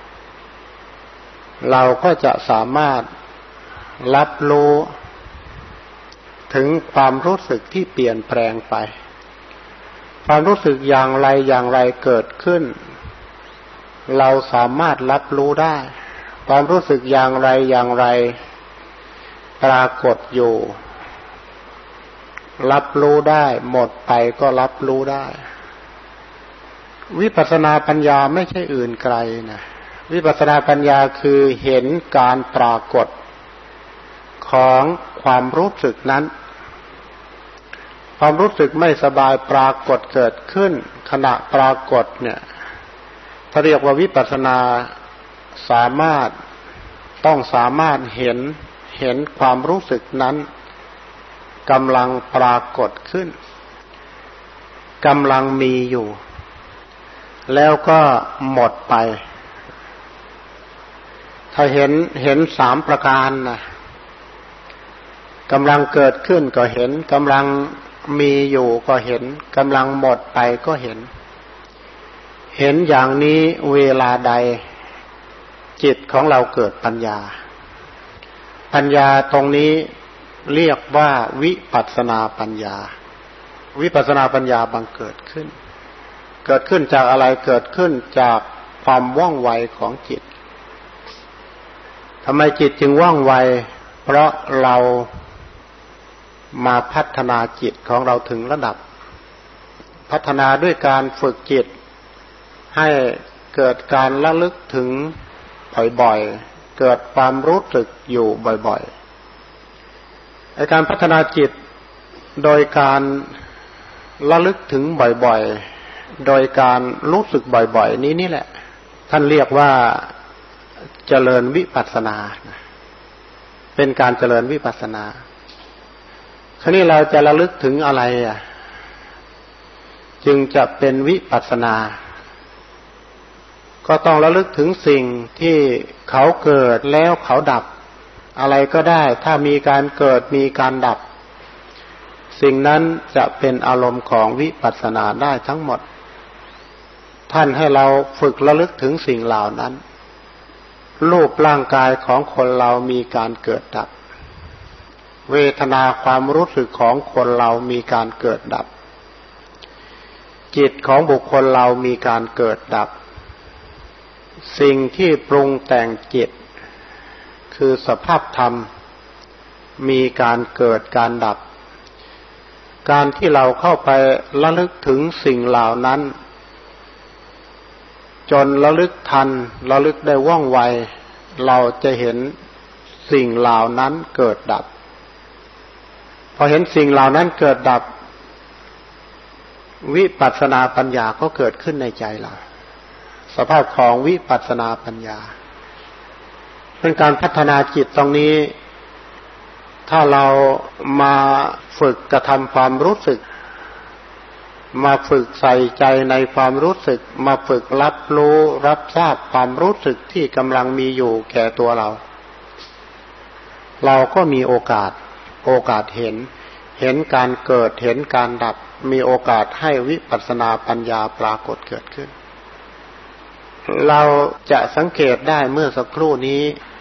เราก็จะสามารถรับรู้ถึงความรู้สึกที่เปลี่ยนแปลงไปความรู้สึกอย่างไรอย่างไรเกิดขึ้นเราสามารถรับรู้ได้ความรู้สึกอย่างไรอย่างไรปรากฏอยู่รับรู้ได้หมดไปก็รับรู้ได้วิปัสสนาปัญญาไม่ใช่อื่นไกลนะวิปัสสนาปัญญาคือเห็นการปรากฏของความรู้สึกนั้นความรู้สึกไม่สบายปรากฏเกิดขึ้นขณะปรากฏเนี่ยถ้าเรียกว่าวิปัสสนาต้องสามารถเห็นความรู้สึกนั้นกำลังปรากฏขึ้นกำลังมีอยู่แล้วก็หมดไปถ้าเห็น3ประการนะกำลังเกิดขึ้นก็เห็นกำลังมีอยู่ก็เห็นกำลังหมดไปก็เห็นอย่างนี้เวลาใดจิตของเราเกิดปัญญาตรงนี้เรียกว่าวิปัสสนาปัญญาวิปัสสนาปัญญาบังเกิดขึ้นจากอะไรเกิดขึ้นจากความว่องไวของจิตทำไมจิตจึงว่องไวเพราะเรามาพัฒนาจิตของเราถึงระดับพัฒนาด้วยการฝึกจิตให้เกิดการระลึกถึงบ่อยๆเกิดความรู้สึกอยู่บ่อยๆในการพัฒนาจิตโดยการระลึกถึงบ่อยๆโดยการรู้สึกบ่อยๆนี่แหละท่านเรียกว่าเจริญวิปัสสนาเป็นการเจริญวิปัสสนาคราวนี้เราจะระลึกถึงอะไรจึงจะเป็นวิปัสสนาก็ต้องระลึกถึงสิ่งที่เขาเกิดแล้วเขาดับอะไรก็ได้ถ้ามีการเกิดมีการดับสิ่งนั้นจะเป็นอารมณ์ของวิปัสสนาได้ทั้งหมดท่านให้เราฝึกระลึกถึงสิ่งเหล่านั้นรูปร่างกายของคนเรามีการเกิดดับเวทนาความรู้สึกของคนเรามีการเกิดดับจิตของบุคคลเรามีการเกิดดับสิ่งที่ปรุงแต่งจิตคือสภาพธรรมมีการเกิดการดับการที่เราเข้าไประลึกถึงสิ่งเหล่านั้นจนระลึกทันระลึกได้ว่องไวเราจะเห็นสิ่งเหล่านั้นเกิดดับพอเห็นสิ่งเหล่านั้นเกิดดับวิปัสสนาปัญญาก็เกิดขึ้นในใจเราสภาพของวิปัสสนาปัญญาเป็นการพัฒนาจิตตรงนี้ถ้าเรามาฝึกกระทำความรู้สึกมาฝึกใส่ใจในความรู้สึกมาฝึกรับรู้รับทราบความรู้สึกที่กำลังมีอยู่แก่ตัวเราก็มีโอกาสเห็นการเกิดเห็นการดับมีโอกาสให้วิปัสสนาปัญญาปรากฏเกิดขึ้นเราจะสังเกตได้เมื่อสักครู่นี้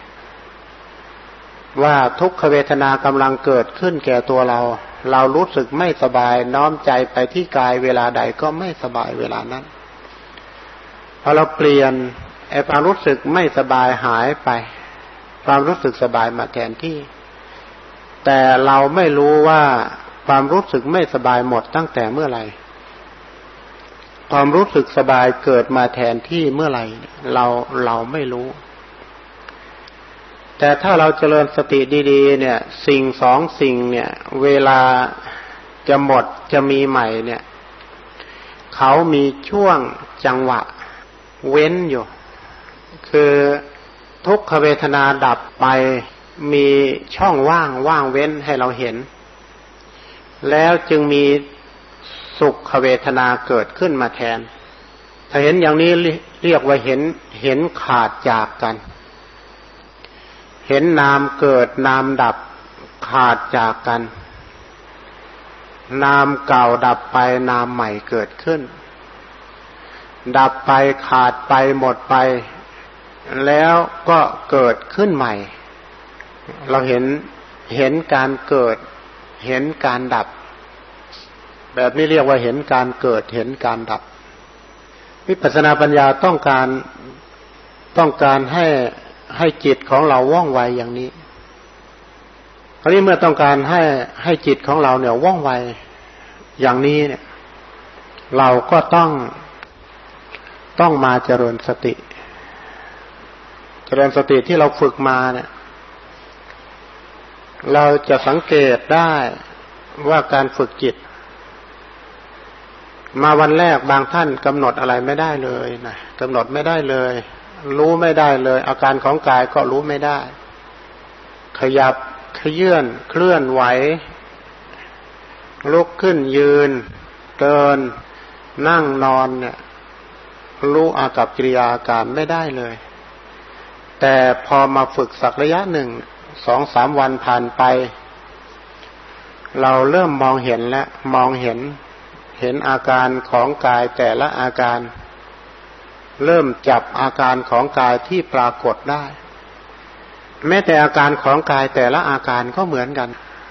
ว่าทุกขเวทนากำลังเกิดขึ้นแก่ตัวเรารู้สึกไม่สบายน้อมใจไปที่กายเวลาใดก็ไม่สบายเวลานั้นพอเราเปลี่ยนความรู้สึกไม่สบายหายไปความรู้สึกสบายมาแทนที่แต่เราไม่รู้ว่าความรู้สึกไม่สบายหมดตั้งแต่เมื่อไหร่ความรู้สึกสบายเกิดมาแทนที่เมื่อไหร่เราไม่รู้แต่ถ้าเราเจริญสติดีๆเนี่ยสิ่ง2สิ่งเนี่ยเวลาจะหมดจะมีใหม่เนี่ยเขามีช่วงจังหวะเว้นอยู่คือทุกขเวทนาดับไปมีช่องว่างเว้นให้เราเห็นแล้วจึงมีสุขเวทนาเกิดขึ้นมาแทนถ้าเห็นอย่างนี้เรียกว่าเห็นขาดจากกันเห็นนามเกิดนามดับขาดจากกันนามเก่าดับไปนามใหม่เกิดขึ้นดับไปขาดไปหมดไปแล้วก็เกิดขึ้นใหม่เราเห็นการเกิดเห็นการดับแบบนี้เรียกว่าเห็นการเกิดเห็นการดับวิปัสสนาปัญญาต้องการให้จิตของเราว่องไวอย่างนี้คราวนี้เมื่อต้องการให้จิตของเราเนี่ยว่องไวอย่างนี้เนี่ยเราก็ต้องมาเจริญสติที่เราฝึกมาเนี่ยเราจะสังเกตได้ว่าการฝึกจิตมาวันแรกบางท่านกำหนดอะไรไม่ได้เลยนะกำหนดไม่ได้เลยรู้ไม่ได้เลยอาการของกายก็รู้ไม่ได้ขยับเขยื้อนเคลื่อนไหวลุกขึ้นยืนเดินนั่งนอนเนี่ยรู้อากับกิริยาอาการไม่ได้เลยแต่พอมาฝึกสักระยะหนึ่ง 2-3 วันผ่านไปเราเริ่มมองเห็นแล้วมองเห็นอาการของกายแต่ละอาการเริ่มจับอาการของกายที่ปรากฏได้แม้แต่อาการของกายแต่ละอาการก็เหมือนกัน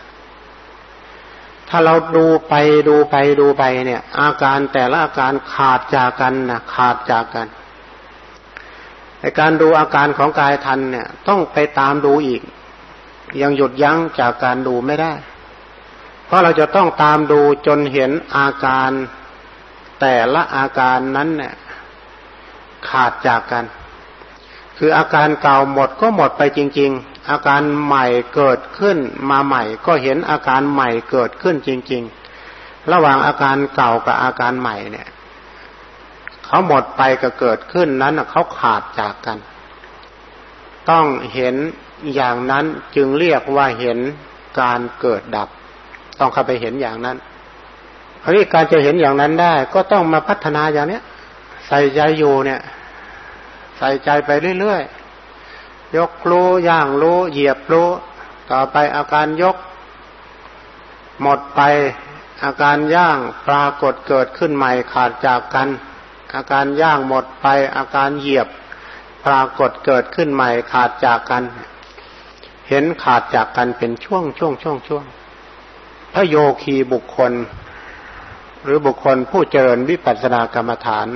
ถ้าเราดูไปเนี่ยอาการแต่ละอาการขาดจากกันนะขาดจากกันในการดูอาการของกายทันเนี่ยต้องไปตามดูอีกยังหยุดยั้งจากการดูไม่ได้เพราะเราจะต้องตามดูจนเห็นอาการแต่ละอาการนั้นเนี่ยขาดจากกันคืออาการเก่าหมดก็หมดไปจริงๆอาการใหม่เกิดขึ้นมาใหม่ก็เห็นอาการใหม่เกิดขึ้นจริงๆระหว่างอาการเก่ากับอาการใหม่เนี่ยเขาหมดไปกับเกิดขึ้นนั้นเขาขาดจากกันต้องเห็นอย่างนั้นจึงเรียกว่าเห็นการเกิดดับต้องเข้าไปเห็นอย่างนั้นคราวนี้การจะเห็นอย่างนั้นได้ก็ต้องมาพัฒนาอย่างนี้ใส่ใจอยู่เนี่ยใส่ใจไปเรื่อยๆยกรู้ย่างรู้เหยียบรู้ต่อไปอาการยกหมดไปอาการย่างปรากฏเกิดขึ้นใหม่ขาดจากกันอาการย่างหมดไปอาการเหยียบปรากฏเกิดขึ้นใหม่ขาดจากกันเห็นขาดจากกันเป็นช่วงพระโยคีบุคคลหรือบุคคลผู้เจริญวิปัสสนากรรมฐาน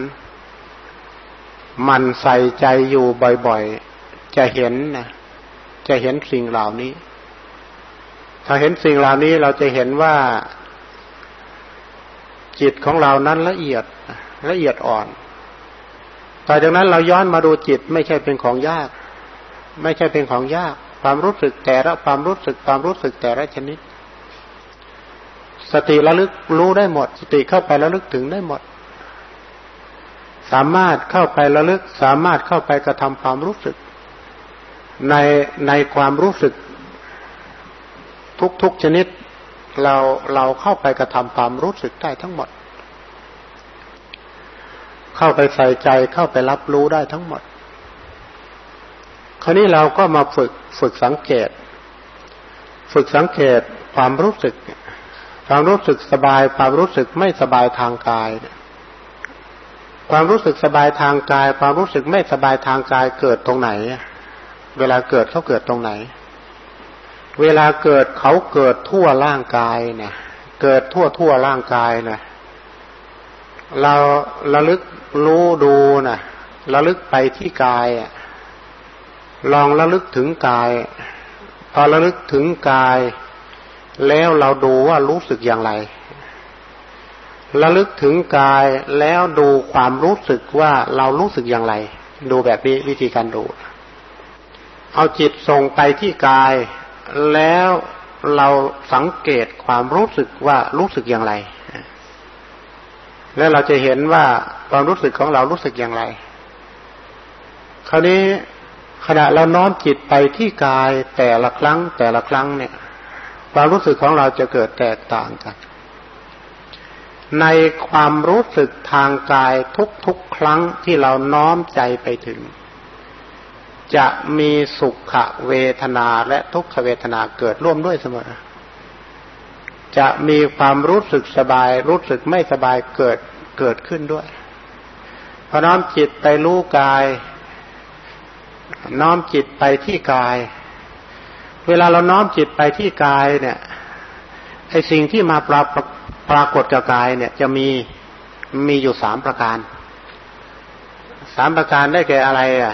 มันใส่ใจอยู่บ่อยๆจะเห็นสิ่งเหล่านี้ถ้าเห็นสิ่งเหล่านี้เราจะเห็นว่าจิตของเรานั้นละเอียดอ่อนต่อจากนั้นเราย้อนมาดูจิตไม่ใช่เป็นของยากความรู้สึกแต่ละความรู้สึกแต่ละชนิดสติระลึกรู้ได้หมดสติเข้าไประลึกถึงได้หมดสามารถเข้าไประลึกสามารถเข้าไปกระทำความรู้สึกในความรู้สึกทุกชนิดเราเข้าไปกระทำความรู้สึกได้ทั้งหมดเข้าไปใส่ใจเข้าไปรับรู้ได้ทั้งหมดคราวนี้เราก็มาฝึกสังเกตความรู้สึกสบายความรู้สึกไม่สบายทางกายความรู้สึกสบายทางกายความรู้สึกไม่สบายทางกายเกิดตรงไหนเวลาเกิดเขาเกิดตรงไหนเวลาเกิดเขาเกิดทั่วร่างกายเนี่ยเกิดทั่วร่างกายนะเราระลึกรู้ดูนะระลึกไปที่กายลองระลึกถึงกายพอระลึกถึงกายแล้วเราดูว่ารู้สึกอย่างไรระลึกถึงกายแล้วดูความรู้สึกว่าเรารู้สึกอย่างไรดูแบบนี้วิธีการดูเอาจิตส่งไปที่กายแล้วเราสังเกตความรู้สึกว่ารู้สึกอย่างไรแล้วเราจะเห็นว่าความรู้สึกของเรารู้สึกอย่างไรคราวนี้ขณะเราน้อมจิตไปที่กายแต่ละครั้งเนี่ยความรู้สึกของเราจะเกิดแตกต่างกันในความรู้สึกทางกายทุกๆครั้งที่เราน้อมใจไปถึงจะมีสุขเวทนาและทุกขเวทนาเกิดร่วมด้วยเสมอจะมีความรู้สึกสบายรู้สึกไม่สบายเกิดขึ้นด้วยพอน้อมจิตไปรู้กายน้อมจิตไปที่กายเวลาเราน้อมจิตไปที่กายเนี่ยไอ้สิ่งที่มาปรากฏกับกายเนี่ยจะมีอยู่3ประการ3ประการได้แก่อะไรอ่ะ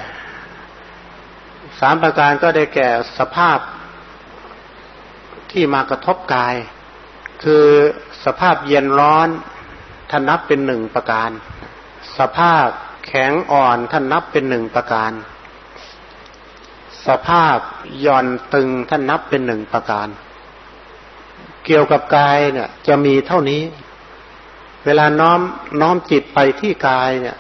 3ประการก็ได้แก่สภาพที่มากระทบกายคือสภาพเย็นร้อนท่านนับเป็น1ประการสภาพแข็งอ่อนท่านนับเป็น1ประการสภาพหย่อนตึงท่านนับเป็น1ประการเกี่ยวกับกายเนี่ยจะมีเท่านี้เวลาน้อมจิตไปที่กายเนี่ย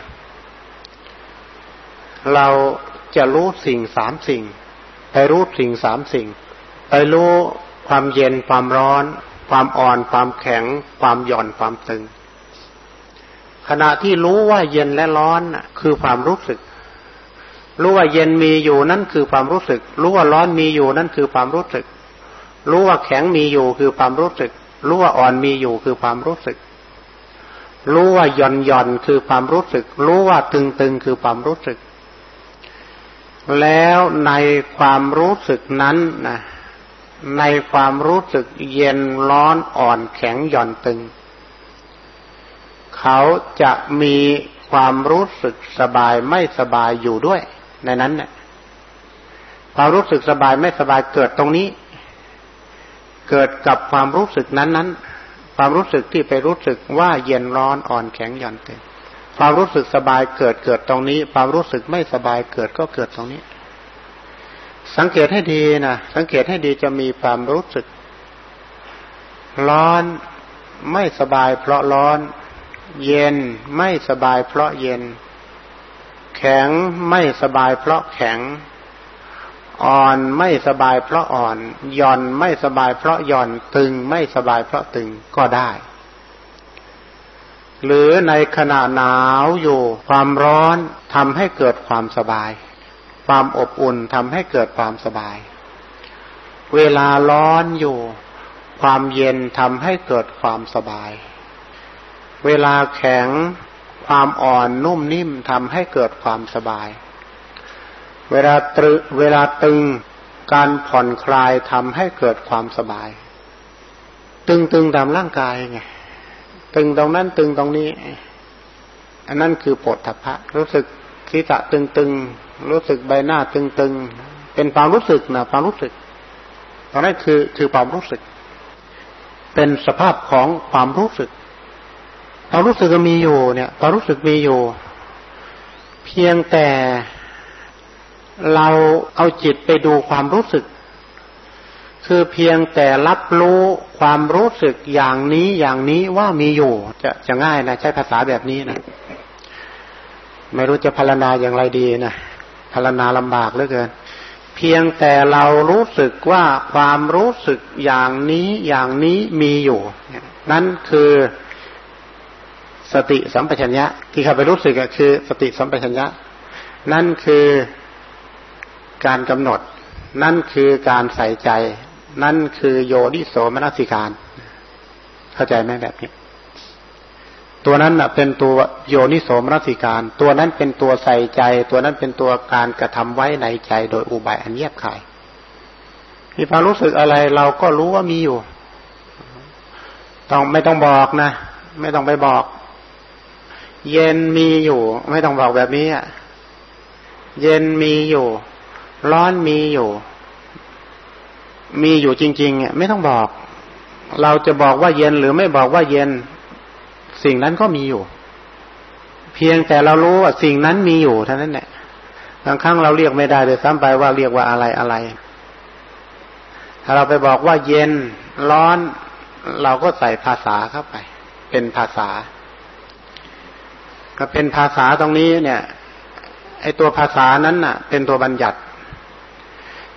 เราจะรู้สิ่ง3สิ่งไปรู้สิ่ง3สิ่งไปรู้ความเย็นความร้อนความอ่อนความแข็งความหย่อนความตึงขณะที่รู้ว่าเย็นและร้อนคือความรู้สึกรู้ว่าเย็นมีอยู่นั่นคือความรู้สึกรู้ว่าร้อนมีอยู่นั่นคือความรู้สึกรู้ว่าแข็งมีอยู่คือความรู้สึกรู้ว่าอ่อนมีอยู่คือความรู้สึกรู้ว่าหย่อนคือความรู้สึกรู้ว่าตึงคือความรู้สึกแล้วในความรู้สึกนั้นนะในความรู้สึกเย็นร้อนอ่อนแข็งหย่อนตึงเขาจะมีความรู้สึกสบายไม่สบายอยู่ด้วยในนั้นเนี่ยความรู้สึกสบายไม่สบายเกิดตรงนี้เกิดกับความรู้สึกนั้นความรู้สึกที่ไปรู้สึกว่าเย็นร้อนอ่อนแข็งหย่อนตึงความรู้สึกสบายเกิดตรงนี้ความรู้สึกไม่สบายเกิดตรงนี้สังเกตให้ดีนะสังเกตให้ดีจะมีความรู้สึกร้อนไม่สบายเพราะร้อนเย็นไม่สบายเพราะเย็นแข็งไม่สบายเพราะแข็งอ่อนไม่สบายเพราะอ่อนหย่อนไม่สบายเพราะหย่อนตึงไม่สบายเพราะตึงก็ได้หรือในขณะหนาวอยู่ความร้อนทำให้เกิดความสบายความอบอุ่นทำให้เกิดความสบายเวลาร้อนอยู่ความเย็นทำให้เกิดความสบายเวลาแข็งความอ่อนนุ่มนิ่มทำให้เกิดความสบายเวลาตึงการผ่อนคลายทำให้เกิดความสบายตึงตามร่างกายไงตึงตรงนั้นตึงตรงนี้อันนั้นคือโผฏฐัพพะรู้สึกศีรษะตึงรู้สึกใบหน้าตึงเป็นความรู้สึกนะความรู้สึกตรงนั้นคือความรู้สึกเป็นสภาพของความรู้สึกความรู้สึกมีอยู่เนี่ยความรู้สึกมีอยู่เพียงแต่เราเอาจิตไปดูความรู้สึกคือเพียงแต่รับรู้ความรู้สึกอย่างนี้ว่ามีอยู่จะง่ายนะใช้ภาษาแบบนี้นะไม่รู้จะพรรณนาอย่างไรดีนะพรรณนาลำบากเหลือเกินเพียงแต่เรารู้สึกว่าความรู้สึกอย่างนี้มีอยู่นั่นคือสติสัมปชัญญะที่เข้าไปรู้สึกก็คือสติสัมปชัญญะนั่นคือการกำหนดนั่นคือการใส่ใจนั่นคือโยนิโสมนสิการเข้าใจไหมแบบนี้ตัวนั้นน่ะเป็นตัวโยนิโสมนสิการตัวนั้นเป็นตัวใส่ใจตัวนั้นเป็นตัวการกระทำไว้ในใจโดยอุบายอันแยบคายมีความรู้สึกอะไรเราก็รู้ว่ามีอยู่ไม่ต้องบอกนะไม่ต้องไปบอกเย็นมีอยู่ไม่ต้องบอกแบบนี้เย็นมีอยู่ร้อนมีอยู่จริงๆไม่ต้องบอกเราจะบอกว่าเย็นหรือไม่บอกว่าเย็นสิ่งนั้นก็มีอยู่เพียงแต่เรารู้ว่าสิ่งนั้นมีอยู่เท่านั้นแหละบางครั้งเราเรียกไม่ได้เลยซ้ำไปว่าเรียกว่าอะไรถ้าเราไปบอกว่าเย็นร้อนเราก็ใส่ภาษาเข้าไปเป็นภาษาก็เป็นภาษาตรงนี้เนี่ยไอ้ตัวภาษานั้นน่ะเป็นตัวบัญญัติ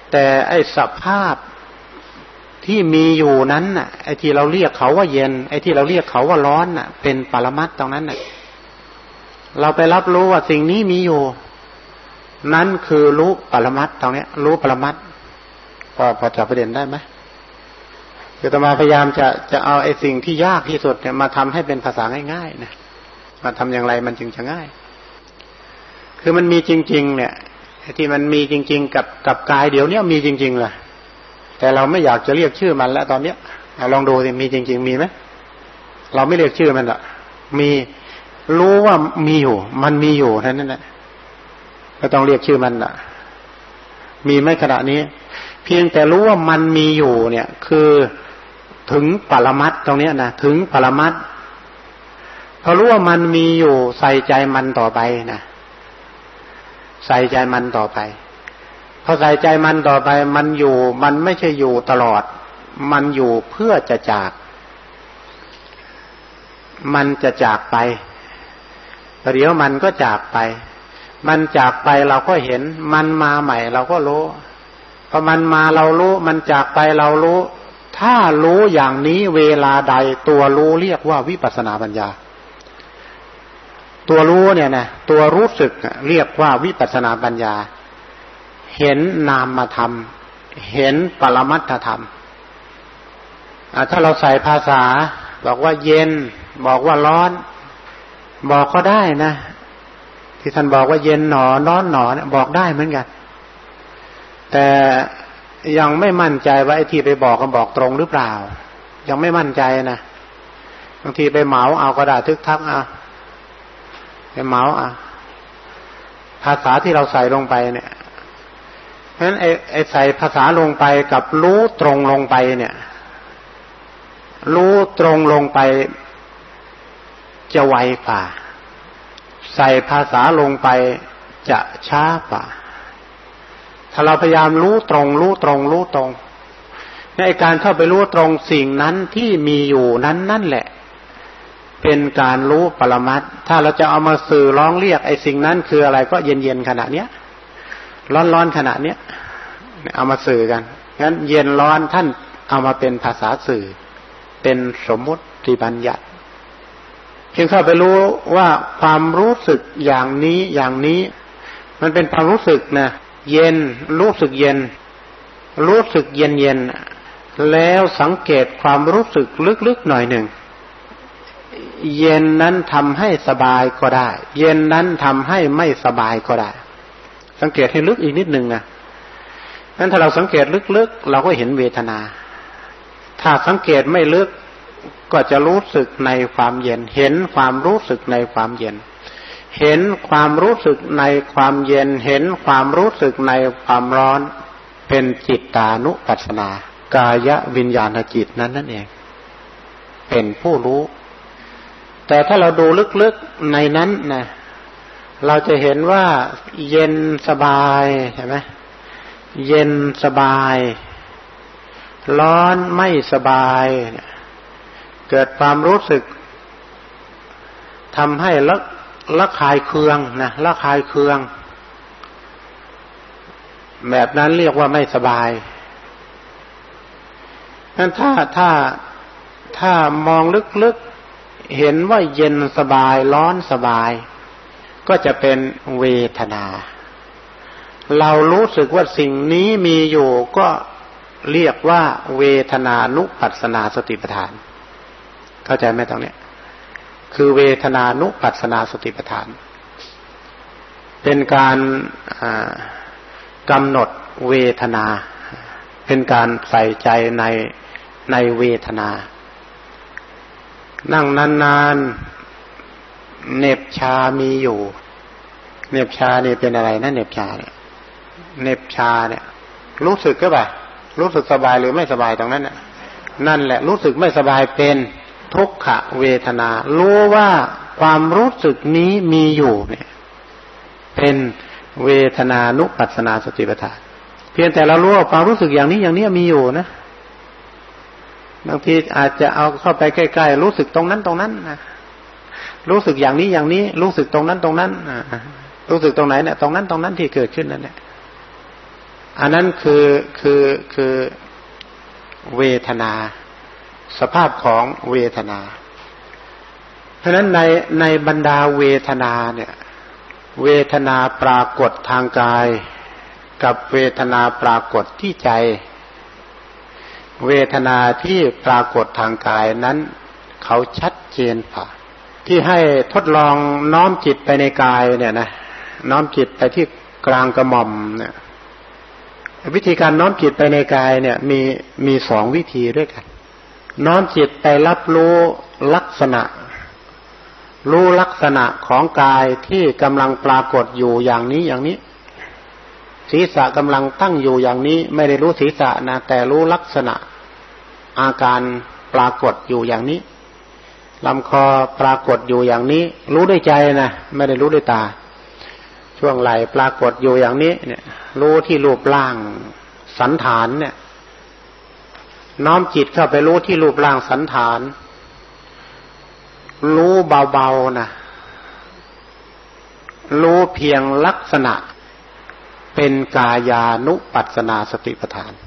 แต่ไอ้สภาพที่มีอยู่นั้นน่ะไอ้ที่เราเรียกเขาว่าเย็นไอ้ที่เราเรียกเขาว่าร้อนน่ะเป็นปรมัตถ์ตรงนั้นน่ะเราไปรับรู้ว่าสิ่งนี้มีอยู่นั่นคือรู้ปรมัตถ์ตรงนี้รู้ปรมัตถ์พอจับประเด็นได้ไหมคืออาตมาพยายามจะเอาไอ้สิ่งที่ยากที่สุดเนี่ยมาทำให้เป็นภาษาง่ายๆนะมาทำอย่างไรมันจึงจะง่ายคือมันมีจริงๆเนี่ยที่มันมีจริงๆกับกายเดี๋ยวนี้มีจริงๆแหละแต่เราไม่อยากจะเรียกชื่อมันแล้วตอนเนี้ยลองดูสิมีจริงๆมีไหมเราไม่เรียกชื่อมันหรอกมีรู้ว่ามีอยู่มันมีอยู่เท่านั้นแหละไม่ต้องเรียกชื่อมันล่ะมีไหมขณะนี้เพียงแต่รู้ว่ามันมีอยู่เนี่ยคือถึงปรมัตถ์ตรงนี้นะถึงปรมัตถ์พอรู้ว่ามันมีอยู่ใส่ใจมันต่อไปนะใส่ใจมันต่อไปพอใส่ใจมันต่อไปมันอยู่มันไม่ใช่อยู่ตลอดมันอยู่เพื่อจะจากมันจะจากไปเดี๋ยวมันก็จากไปมันจากไปเราก็เห็นมันมาใหม่เราก็รู้พอมันมาเรารู้มันจากไปเรารู้ถ้ารู้อย่างนี้เวลาใดตัวรู้เรียกว่าวิปัสสนาปัญญาตัวรู้เนี่ยนะตัวรู้สึกเรียกว่าวิปัสสนาปัญญาเห็นนามธรรมเห็นปรมัตถธรรมถ้าเราใส่ภาษาบอกว่าเย็นบอกว่าร้อนบอกก็ได้นะที่ท่านบอกว่าเย็นหนอร้อนหนอเนี่ยบอกได้เหมือนกันแต่ยังไม่มั่นใจว่าไอ้ที่ไปบอกกันบอกตรงหรือเปล่ายังไม่มั่นใจนะบางทีไปเหมาเอาก็ได้ทึกทักเอาไปเหมาเอาภาษาที่เราใส่ลงไปเนี่ยเพราะฉะนั้นไอ้ใส่ภาษาลงไปกับรู้ตรงลงไปเนี่ยรู้ตรงลงไปจะไวกว่าใส่ภาษาลงไปจะช้ากว่าถ้าเราพยายามรู้ตรงรู้ตรงรู้ตรงในการเข้าไปรู้ตรงสิ่งนั้นที่มีอยู่นั้นนั่นแหละเป็นการรู้ปรมัตถ์ถ้าเราจะเอามาสื่อร้องเรียกไอ้สิ่งนั้นคืออะไรก็เย็นๆขณะเนี้ยร้อนๆขณะเนี้ยเอามาสื่อกันงั้นเย็นร้อนท่านเอามาเป็นภาษาสื่อเป็นสมมุติบัญญัติเพียงเข้าไปรู้ว่าความรู้สึกอย่างนี้อย่างนี้มันเป็นความรู้สึกนะเย็นรู้สึกเย็นรู้สึกเย็นๆแล้วสังเกตความรู้สึกลึกๆหน่อยหนึ่งเย็นนั้นทำให้สบายก็ได้เย็นนั้นทำให้ไม่สบายก็ได้สังเกตให้ลึกอีกนิดนึงนะงั้นถ้าเราสังเกตลึกๆเราก็เห็นเวทนาถ้าสังเกตไม่ลึกก็จะรู้สึกในความเย็นเห็นความรู้สึกในความเย็นเห็นความรู้สึกในความเย็นเห็นความรู้สึกในความร้อนเป็นจิตตานุปัสสนากายวิญญาณจิตนั่นเองเป็นผู้รู้แต่ถ้าเราดูลึกๆในนั้นนะเราจะเห็นว่าเย็นสบายใช่ไหมเย็นสบายร้อนไม่สบายเกิดความรู้สึกทำให้ละคายเคืองนะละคายเคืองแบบนั้นเรียกว่าไม่สบายงั้นถ้ามองลึกๆเห็นว่าเย็นสบายร้อนสบายก็จะเป็นเวทนาเรารู้สึกว่าสิ่งนี้มีอยู่ก็เรียกว่าเวทนานุปัสสนาสติปัฏฐานเข้าใจไหมตรงนี้คือเวทนานุปัสสนาสติปัฏฐานเป็นการกำหนดเวทนาเป็นการใส่ใจในเวทนานั่งนานๆเหน็บชามีอยู่เหน็บชานี่เป็นอะไรนะเหน็บชาเนี่ยเหน็บชาเนี่ยรู้สึกก็ป่ะรู้สึกสบายหรือไม่สบายตรงนั้นน่ะนั่นแหละรู้สึกไม่สบายเป็นทุกขเวทนารู้ว่าความรู้สึกนี้มีอยู่เนี่ยเป็นเวทนานุปัสสนาสติปัฏฐานเพียงแต่เรารู้ว่าความรู้สึกอย่างนี้อย่างนี้มีอยู่นะบางทีอาจจะเอาเข้าไปใกล้ๆรู้สึกตรงนั้นตรงนั้นนะรู้สึกอย่างนี้อย่างนี้รู้สึกตรงนั้นตรงนั้นรู้สึกตรงไหนเนี่ยตรงนั้นตรงนั้นที่เกิดขึ้นนั่นแหละอันนั้นคือเวทนาสภาพของเวทนาเพราะฉะนั้นในบรรดาเวทนาเนี่ยเวทนาปรากฏทางกายกับเวทนาปรากฏที่ใจเวทนาที่ปรากฏทางกายนั้นเขาชัดเจนผ่าที่ให้ทดลองน้อมจิตไปในกายเนี่ยนะน้อมจิตไปที่กลางกระหม่อมเนี่ยวิธีการน้อมจิตไปในกายเนี่ยมีสองวิธีด้วยกันน้อมจิตไปรับรู้ลักษณะของกายที่กำลังปรากฏอยู่อย่างนี้ศีรษะกำลังตั้งอยู่อย่างนี้ไม่ได้รู้ศีรษะนะแต่รู้ลักษณะอาการปรากฏอยู่อย่างนี้ลำคอปรากฏอยู่อย่างนี้รู้ด้วยใจนะไม่ได้รู้ด้วยตาช่วงไหล่ปรากฏอยู่อย่างนี้เนี่ยรู้ที่รูปร่างสันฐานเนี่ยน้อมจิตเข้าไปรู้ที่รูปร่างสันฐานรู้เบาๆนะรู้เพียงลักษณะเป็นกายานุปัสสนาสติปัฏฐาน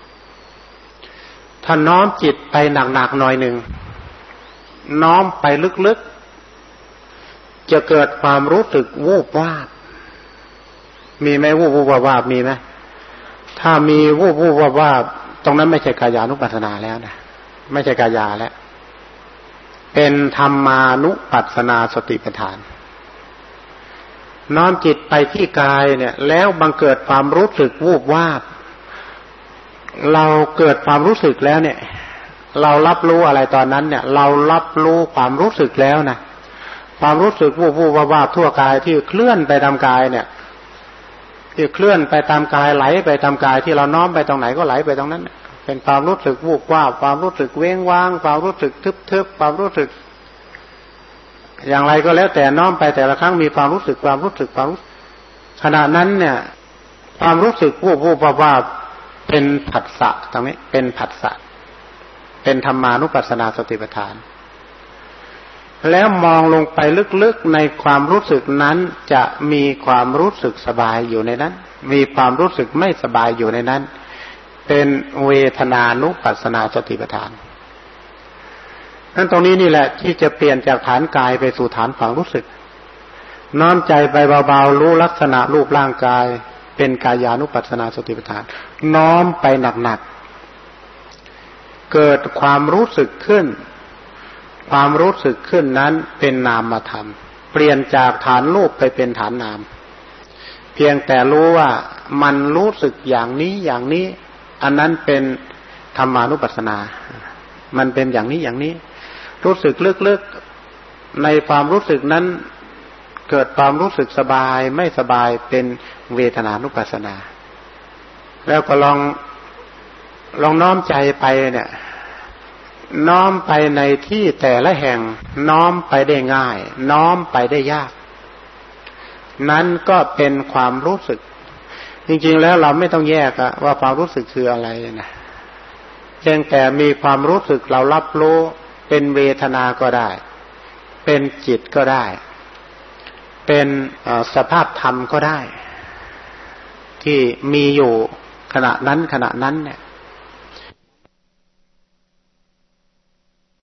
ถ้าน้อมจิตไปหนักๆหน่อยหนึ่งน้อมไปลึกๆจะเกิดความรู้สึกวูบวาบมีไหมวูบวูบวาบมีไหมถ้ามีวูบวูบวาบตรงนั้นไม่ใช่กายานุปัสสนาแล้วนะไม่ใช่กายาแล้วเป็นธรรมานุปัสสนาสติปัฏฐานน้อมจิตไปที่กายเนี่ยแล้วบังเกิดความรู้สึกวูบวาบเราเกิดความรู้สึกแล้วเนี่ยเรารับรู้อะไรตอนนั้นเนี่ยเรารับรู้ความรู้สึกแล้วนะความรู้สึกวูบวูบวาบทั่วกายที่เคลื่อนไปตามกายเนี่ยที่เคลื่อนไปตามกายไหลไปตามกายที่เราน้อมไปตรงไหนก็ไหลไปตรงนั้นเป็นความรู้สึกวูบวาบความรู้สึกเว้งว้างความรู้สึกทึบๆความรู้สึกอย่างไรก็แล้วแต่น้อมไปแต่ละครั้งมีความรู้สึกขณะนั้นเนี่ยความรู้สึกวูบวูบวาบเป็นผัสสะตรงนี้เป็นผัสสะเป็นธรรมานุปัสสนาสติปัฏฐานแล้วมองลงไปลึกๆในความรู้สึกนั้นจะมีความรู้สึกสบายอยู่ในนั้นมีความรู้สึกไม่สบายอยู่ในนั้นเป็นเวทนานุปัสสนาสติปัฏฐานนั่นตรงนี้นี่แหละที่จะเปลี่ยนจากฐานกายไปสู่ฐานความรู้สึกน้อมใจไปเบาๆรู้ลักษณะรูปร่างกายเป็นกายานุปัสสนาสติปัฏฐานน้อมไปหนักๆเกิดความรู้สึกขึ้นความรู้สึกขึ้นนั้นเป็นนามธรรมเปลี่ยนจากฐานรูปไปเป็นฐานนามเพียงแต่รู้ว่ามันรู้สึกอย่างนี้อันนั้นเป็นธรรมานุปัสสนามันเป็นอย่างนี้รู้สึกลึกๆในความรู้สึกนั้นเกิดความรู้สึกสบายไม่สบายเป็นเวทนานุปัสสนาแล้วก็ลองน้อมใจไปเนี่ยน้อมไปในที่แต่ละแห่งน้อมไปได้ง่ายน้อมไปได้ยากนั้นก็เป็นความรู้สึกจริงๆแล้วเราไม่ต้องแยกว่าความรู้สึกคืออะไรนะเพียงแต่มีความรู้สึกเรารับรู้เป็นเวทนาก็ได้เป็นจิตก็ได้เป็นสภาพธรรมก็ได้ที่มีอยู่ขณะนั้นเนี่ย